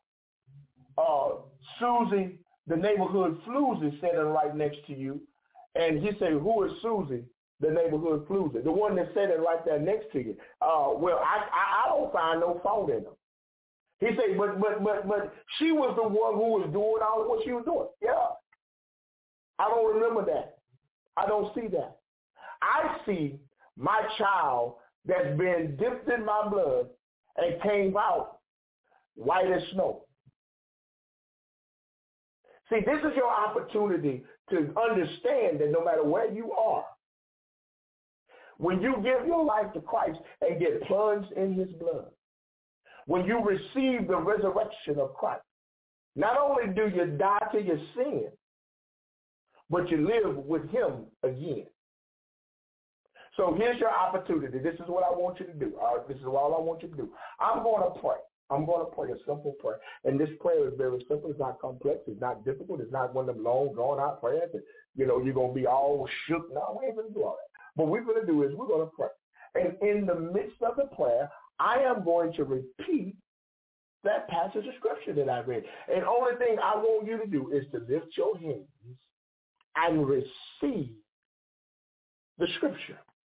Susie, the neighborhood floozy, sitting right next to you. And he say, who is Susie, the neighborhood floozy? The one that's sitting right there next to you. Well, I don't find no fault in him. He said, but she was the one who was doing all of what she was doing. Yeah. I don't remember that. I don't see that. I see my child that's been dipped in my blood and came out white as snow. See, this is your opportunity to understand that no matter where you are, when you give your life to Christ and get plunged in his blood, when you receive the resurrection of Christ, not only do you die to your sin, but you live with him again. So here's your opportunity. This is what I want you to do. This is all I want you to do. I'm going to pray. I'm going to pray a simple prayer. And this prayer is very simple. It's not complex. It's not difficult. It's not one of them long, drawn-out prayers that, you're going to be all shook. No, we ain't going to do all that. What we're going to do is we're going to pray. And in the midst of the prayer, I am going to repeat that passage of scripture that I read. And the only thing I want you to do is to lift your hands and receive the scripture.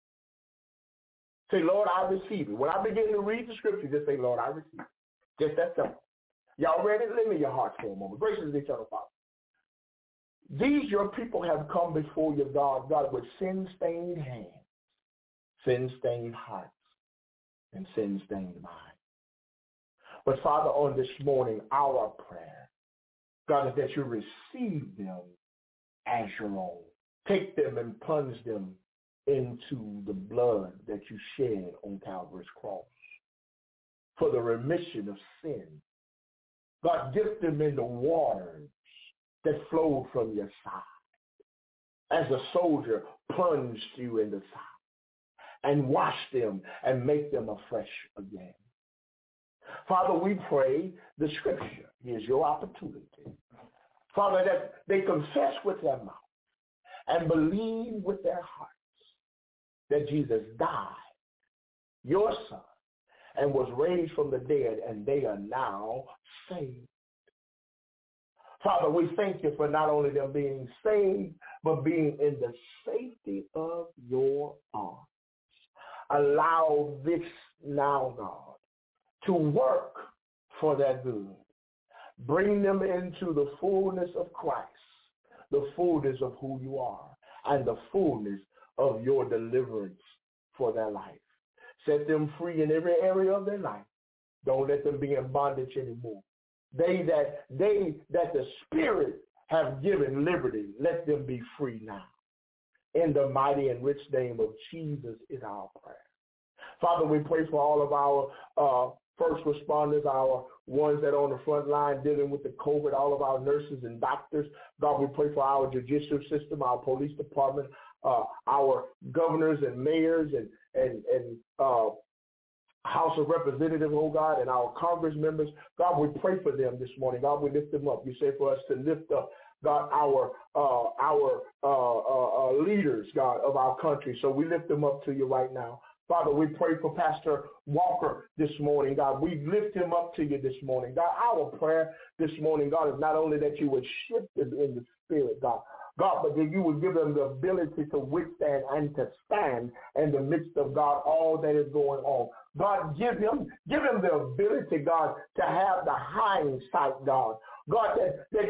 Say, Lord, I receive it. When I begin to read the scripture, just say, Lord, I receive it. Just that simple. Y'all ready? Let me your hearts for a moment. Gracious eternal Father. These your people have come before you, God, with sin-stained hands, sin-stained hearts, and sin-stained minds. But Father, on this morning, our prayer, God, is that you receive them as your own. Take them and plunge them into the blood that you shed on Calvary's cross for the remission of sin. God, dip them in the waters that flowed from your side as a soldier plunged you in the side, and wash them and make them afresh again. Father, we pray the scripture. Here's your opportunity. Father, that they confess with their mouth and believe with their hearts that Jesus died, your son, and was raised from the dead, and they are now saved. Father, we thank you for not only them being saved, but being in the safety of your arms. Allow this now, God, to work for their good. Bring them into the fullness of Christ, the fullness of who you are, and the fullness of your deliverance for their life. Set them free in every area of their life. Don't let them be in bondage anymore. They that the Spirit have given liberty, let them be free now. In the mighty and rich name of Jesus is our prayer. Father, we pray for all of our first responders, our ones that are on the front line dealing with the COVID, all of our nurses and doctors. God, we pray for our judicial system, our police department, our governors and mayors and House of Representatives, oh God, and our Congress members. God, we pray for them this morning. God, we lift them up. You say for us to lift up, God, our leaders, God, of our country. So we lift them up to you right now. Father, we pray for Pastor Walker this morning, God. We lift him up to you this morning. God, our prayer this morning, God, is not only that you would shift him in the spirit, God, but that you would give them the ability to withstand and to stand in the midst of, God, all that is going on. God, give him the ability, God, to have the hindsight, God. God, that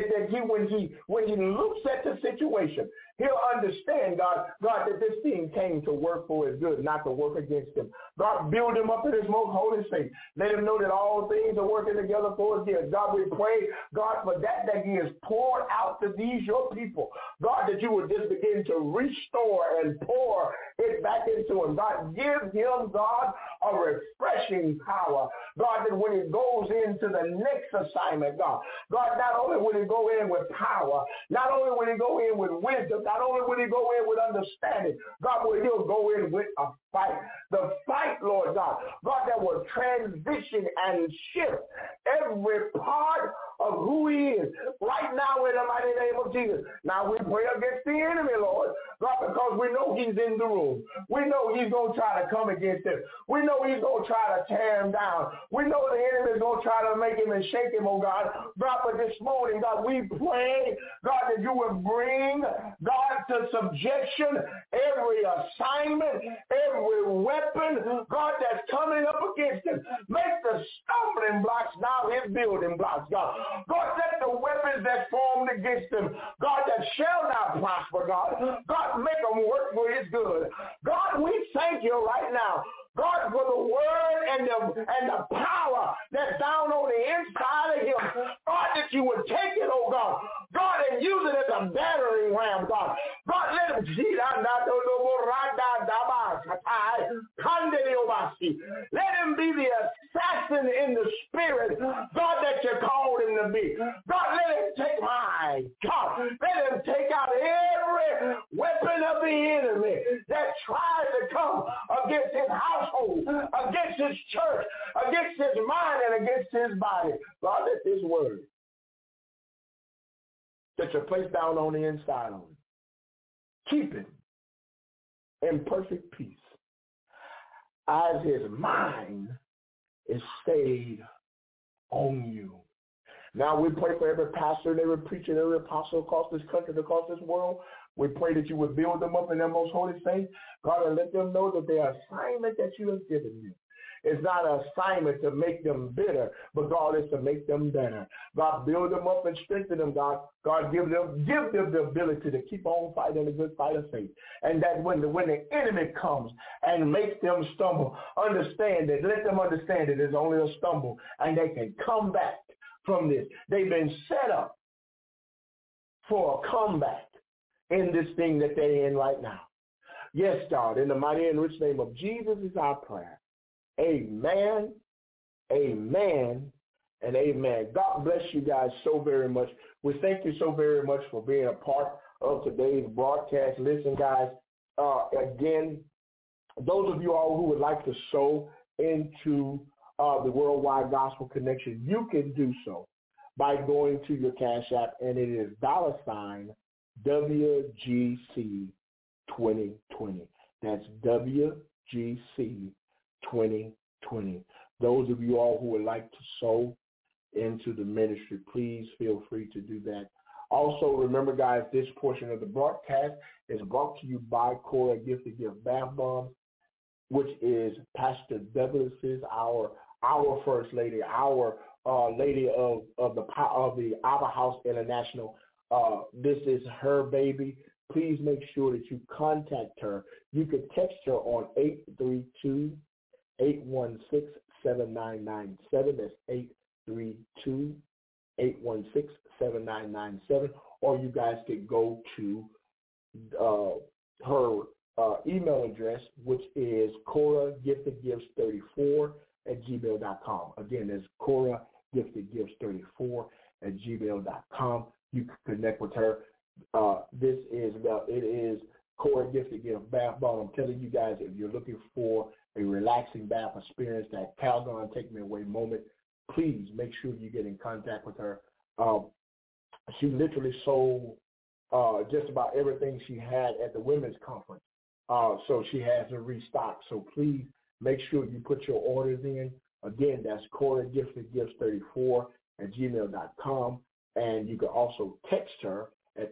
when he looks at the situation, he'll understand, God, that this thing came to work for his good, not to work against him. God, build him up in his most holy faith. Let him know that all things are working together for his good. God, we pray, God, for that he has poured out to these your people. God, that you would just begin to restore and pour it back into him. God, give him, God, a refreshing power. God, that when he goes into the next assignment, God, not only will he go in with power, not only will he go in with wisdom, not only will he go in with understanding, God, will he'll go in with a fight. The fight, Lord God, that will transition and shift every part of who he is right now in the mighty name of Jesus. Now we pray against the enemy, Lord, God, because we know he's in the room. We know he's going to try to come against him. We know he's going to try to tear him down. We know the enemy is going to try to make him and shake him, oh God. God, but this morning, God, we pray, God, that you will bring, God, to subjection every assignment, every weapon, God, that's coming up against him. Make the stumbling blocks now his building blocks, God. God, let the weapons that formed against him, God, that shall not prosper, God, make them work for his good. God, we thank you right now, God, for the word and the power that's down on the inside of him. God, that you would take it, oh God, and use it as a battering ram, God. God, let him see that. Let him be the assassin in the spirit, God, that you called him to be. God, let him take let him take out against his mind and against his body. God, let this word that you place down on the inside of him, keep him in perfect peace as his mind is stayed on you. Now we pray for every pastor and every preacher and every apostle across this country and across this world. We pray that you would build them up in their most holy faith, God, and let them know that their assignment that you have given them is not an assignment to make them bitter, but God is to make them better. God, build them up and strengthen them, God. God, give them the ability to keep on fighting the good fight of faith. And that when the enemy comes and makes them stumble, understand that, let them understand that it's only a stumble and they can come back from this. They've been set up for a comeback in this thing that they're in right now. Yes, God, in the mighty and rich name of Jesus is our prayer. Amen, amen, and amen. God bless you guys so very much. We thank you so very much for being a part of today's broadcast. Listen, guys, again, those of you all who would like to sow into the Worldwide Gospel Connection, you can do so by going to your Cash App, and it is $WGC 2020. That's WGC 2020. Those of you all who would like to sow into the ministry, please feel free to do that. Also, remember, guys, this portion of the broadcast is brought to you by Cora Gift to Give Bath Bombs, which is Pastor Douglas's, our First Lady, our Lady of the Abba House International. This is her baby. Please make sure that you contact her. You can text her on 832-816-7997. That's 832-816-7997. Or you guys can go to her email address, which is CoraGiftedGifts34@gmail.com. Again, it's CoraGiftedGifts34@gmail.com. You can connect with her. It is Cora Gift to Give Bath Bomb. I'm telling you guys, if you're looking for a relaxing bath experience, that Calgon Take Me Away moment, please make sure you get in contact with her. She literally sold just about everything she had at the women's conference. So she has to restock. So please make sure you put your orders in. Again, that's Cora Gifted Gifts 34@gmail.com. And you can also text her at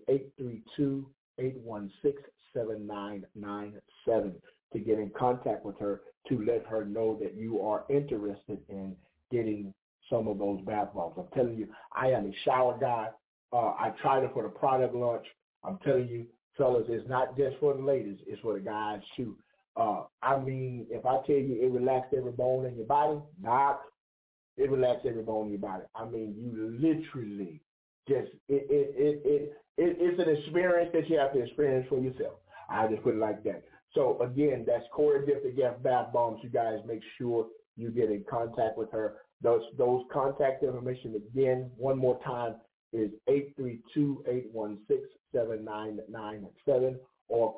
832-816-7997 to get in contact with her to let her know that you are interested in getting some of those bath bombs. I'm telling you, I am a shower guy. I tried it for the product launch. I'm telling you, fellas, it's not just for the ladies. It's for the guys, too. I mean, if I tell you it relaxed every bone in your body, it relaxed every bone in your body. I mean, you literally just, it's an experience that you have to experience for yourself. I just put it like that. So, again, that's Cora Gift to Give Bath Bombs. You guys make sure you get in contact with her. Those contact information, again, one more time, is 832-816-7997 or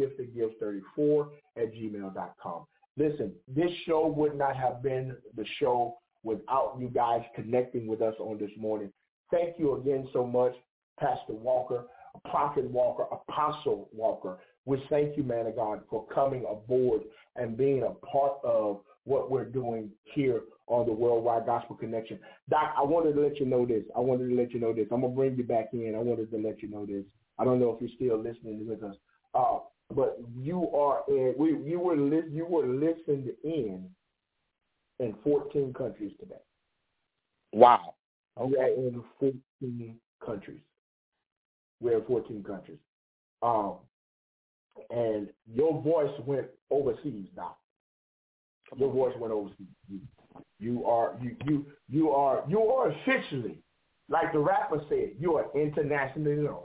CoraGiftedGifts34@gmail.com. Listen, this show would not have been the show without you guys connecting with us on this morning. Thank you again so much, Pastor Walker, Prophet Walker, Apostle Walker. We thank you, man of God, for coming aboard and being a part of what we're doing here on the Worldwide Gospel Connection. Doc, I wanted to let you know this. I'm going to bring you back in. I wanted to let you know this. I don't know if you're still listening with us, but you were listened in 14 countries today. Wow. Okay. We're in 14 countries. And your voice went overseas, Doc. Your voice went overseas. You are officially, like the rapper said, you are internationally known.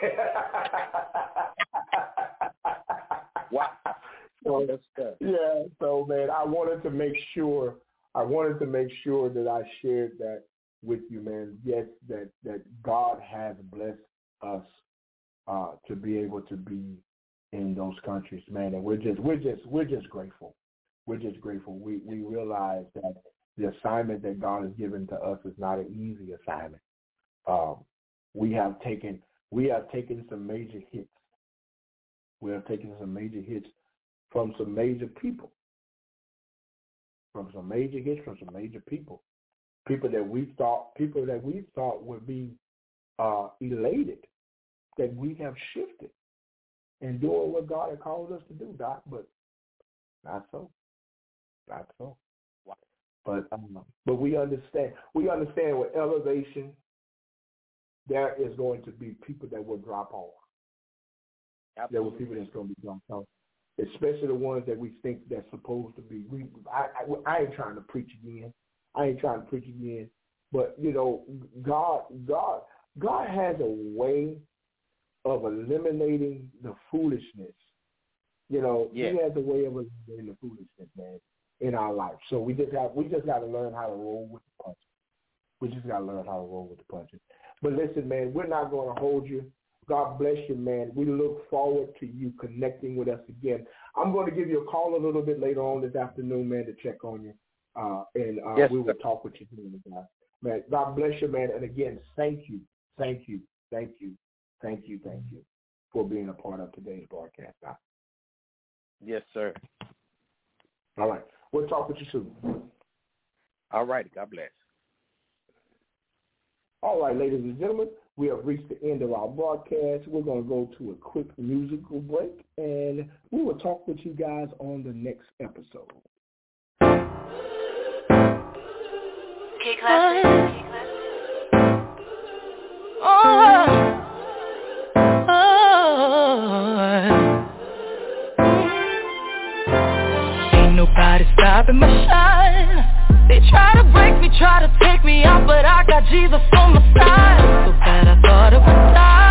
Wow. So, yeah. So, man, I wanted to make sure that I shared that with you, man. Yes, that God has blessed us to be able to be in those countries, man, and we're just grateful. We're just grateful. We realize that The assignment that God has given to us is not an easy assignment. We have taken some major hits. We have taken some major hits from some major people. People that we thought would be elated that we have shifted and doing what God had called us to do, Doc, but not so. But we understand with elevation, there is going to be people that will drop off. Absolutely. There will people that's going to be dropped off, especially the ones that we think that's supposed to be. I ain't trying to preach again. But God has a way of eliminating the foolishness. He has a way of eliminating the foolishness, man, in our life. So we just got to learn how to roll with the punches. But listen, man, we're not going to hold you. God bless you, man. We look forward to you connecting with us again. I'm going to give you a call a little bit later on this afternoon, man, to check on you. Yes, we will talk with you again, guys. Man, God bless you, man. And again, thank you for being a part of today's broadcast. Yes, sir. All right. We'll talk with you soon. All right. God bless. All right, ladies and gentlemen, we have reached the end of our broadcast. We're going to go to a quick musical break, and we will talk with you guys on the next episode. Ain't nobody stopping my shine. They try to break me, try to take me out, but I got Jesus on my side. So bad I thought it would die.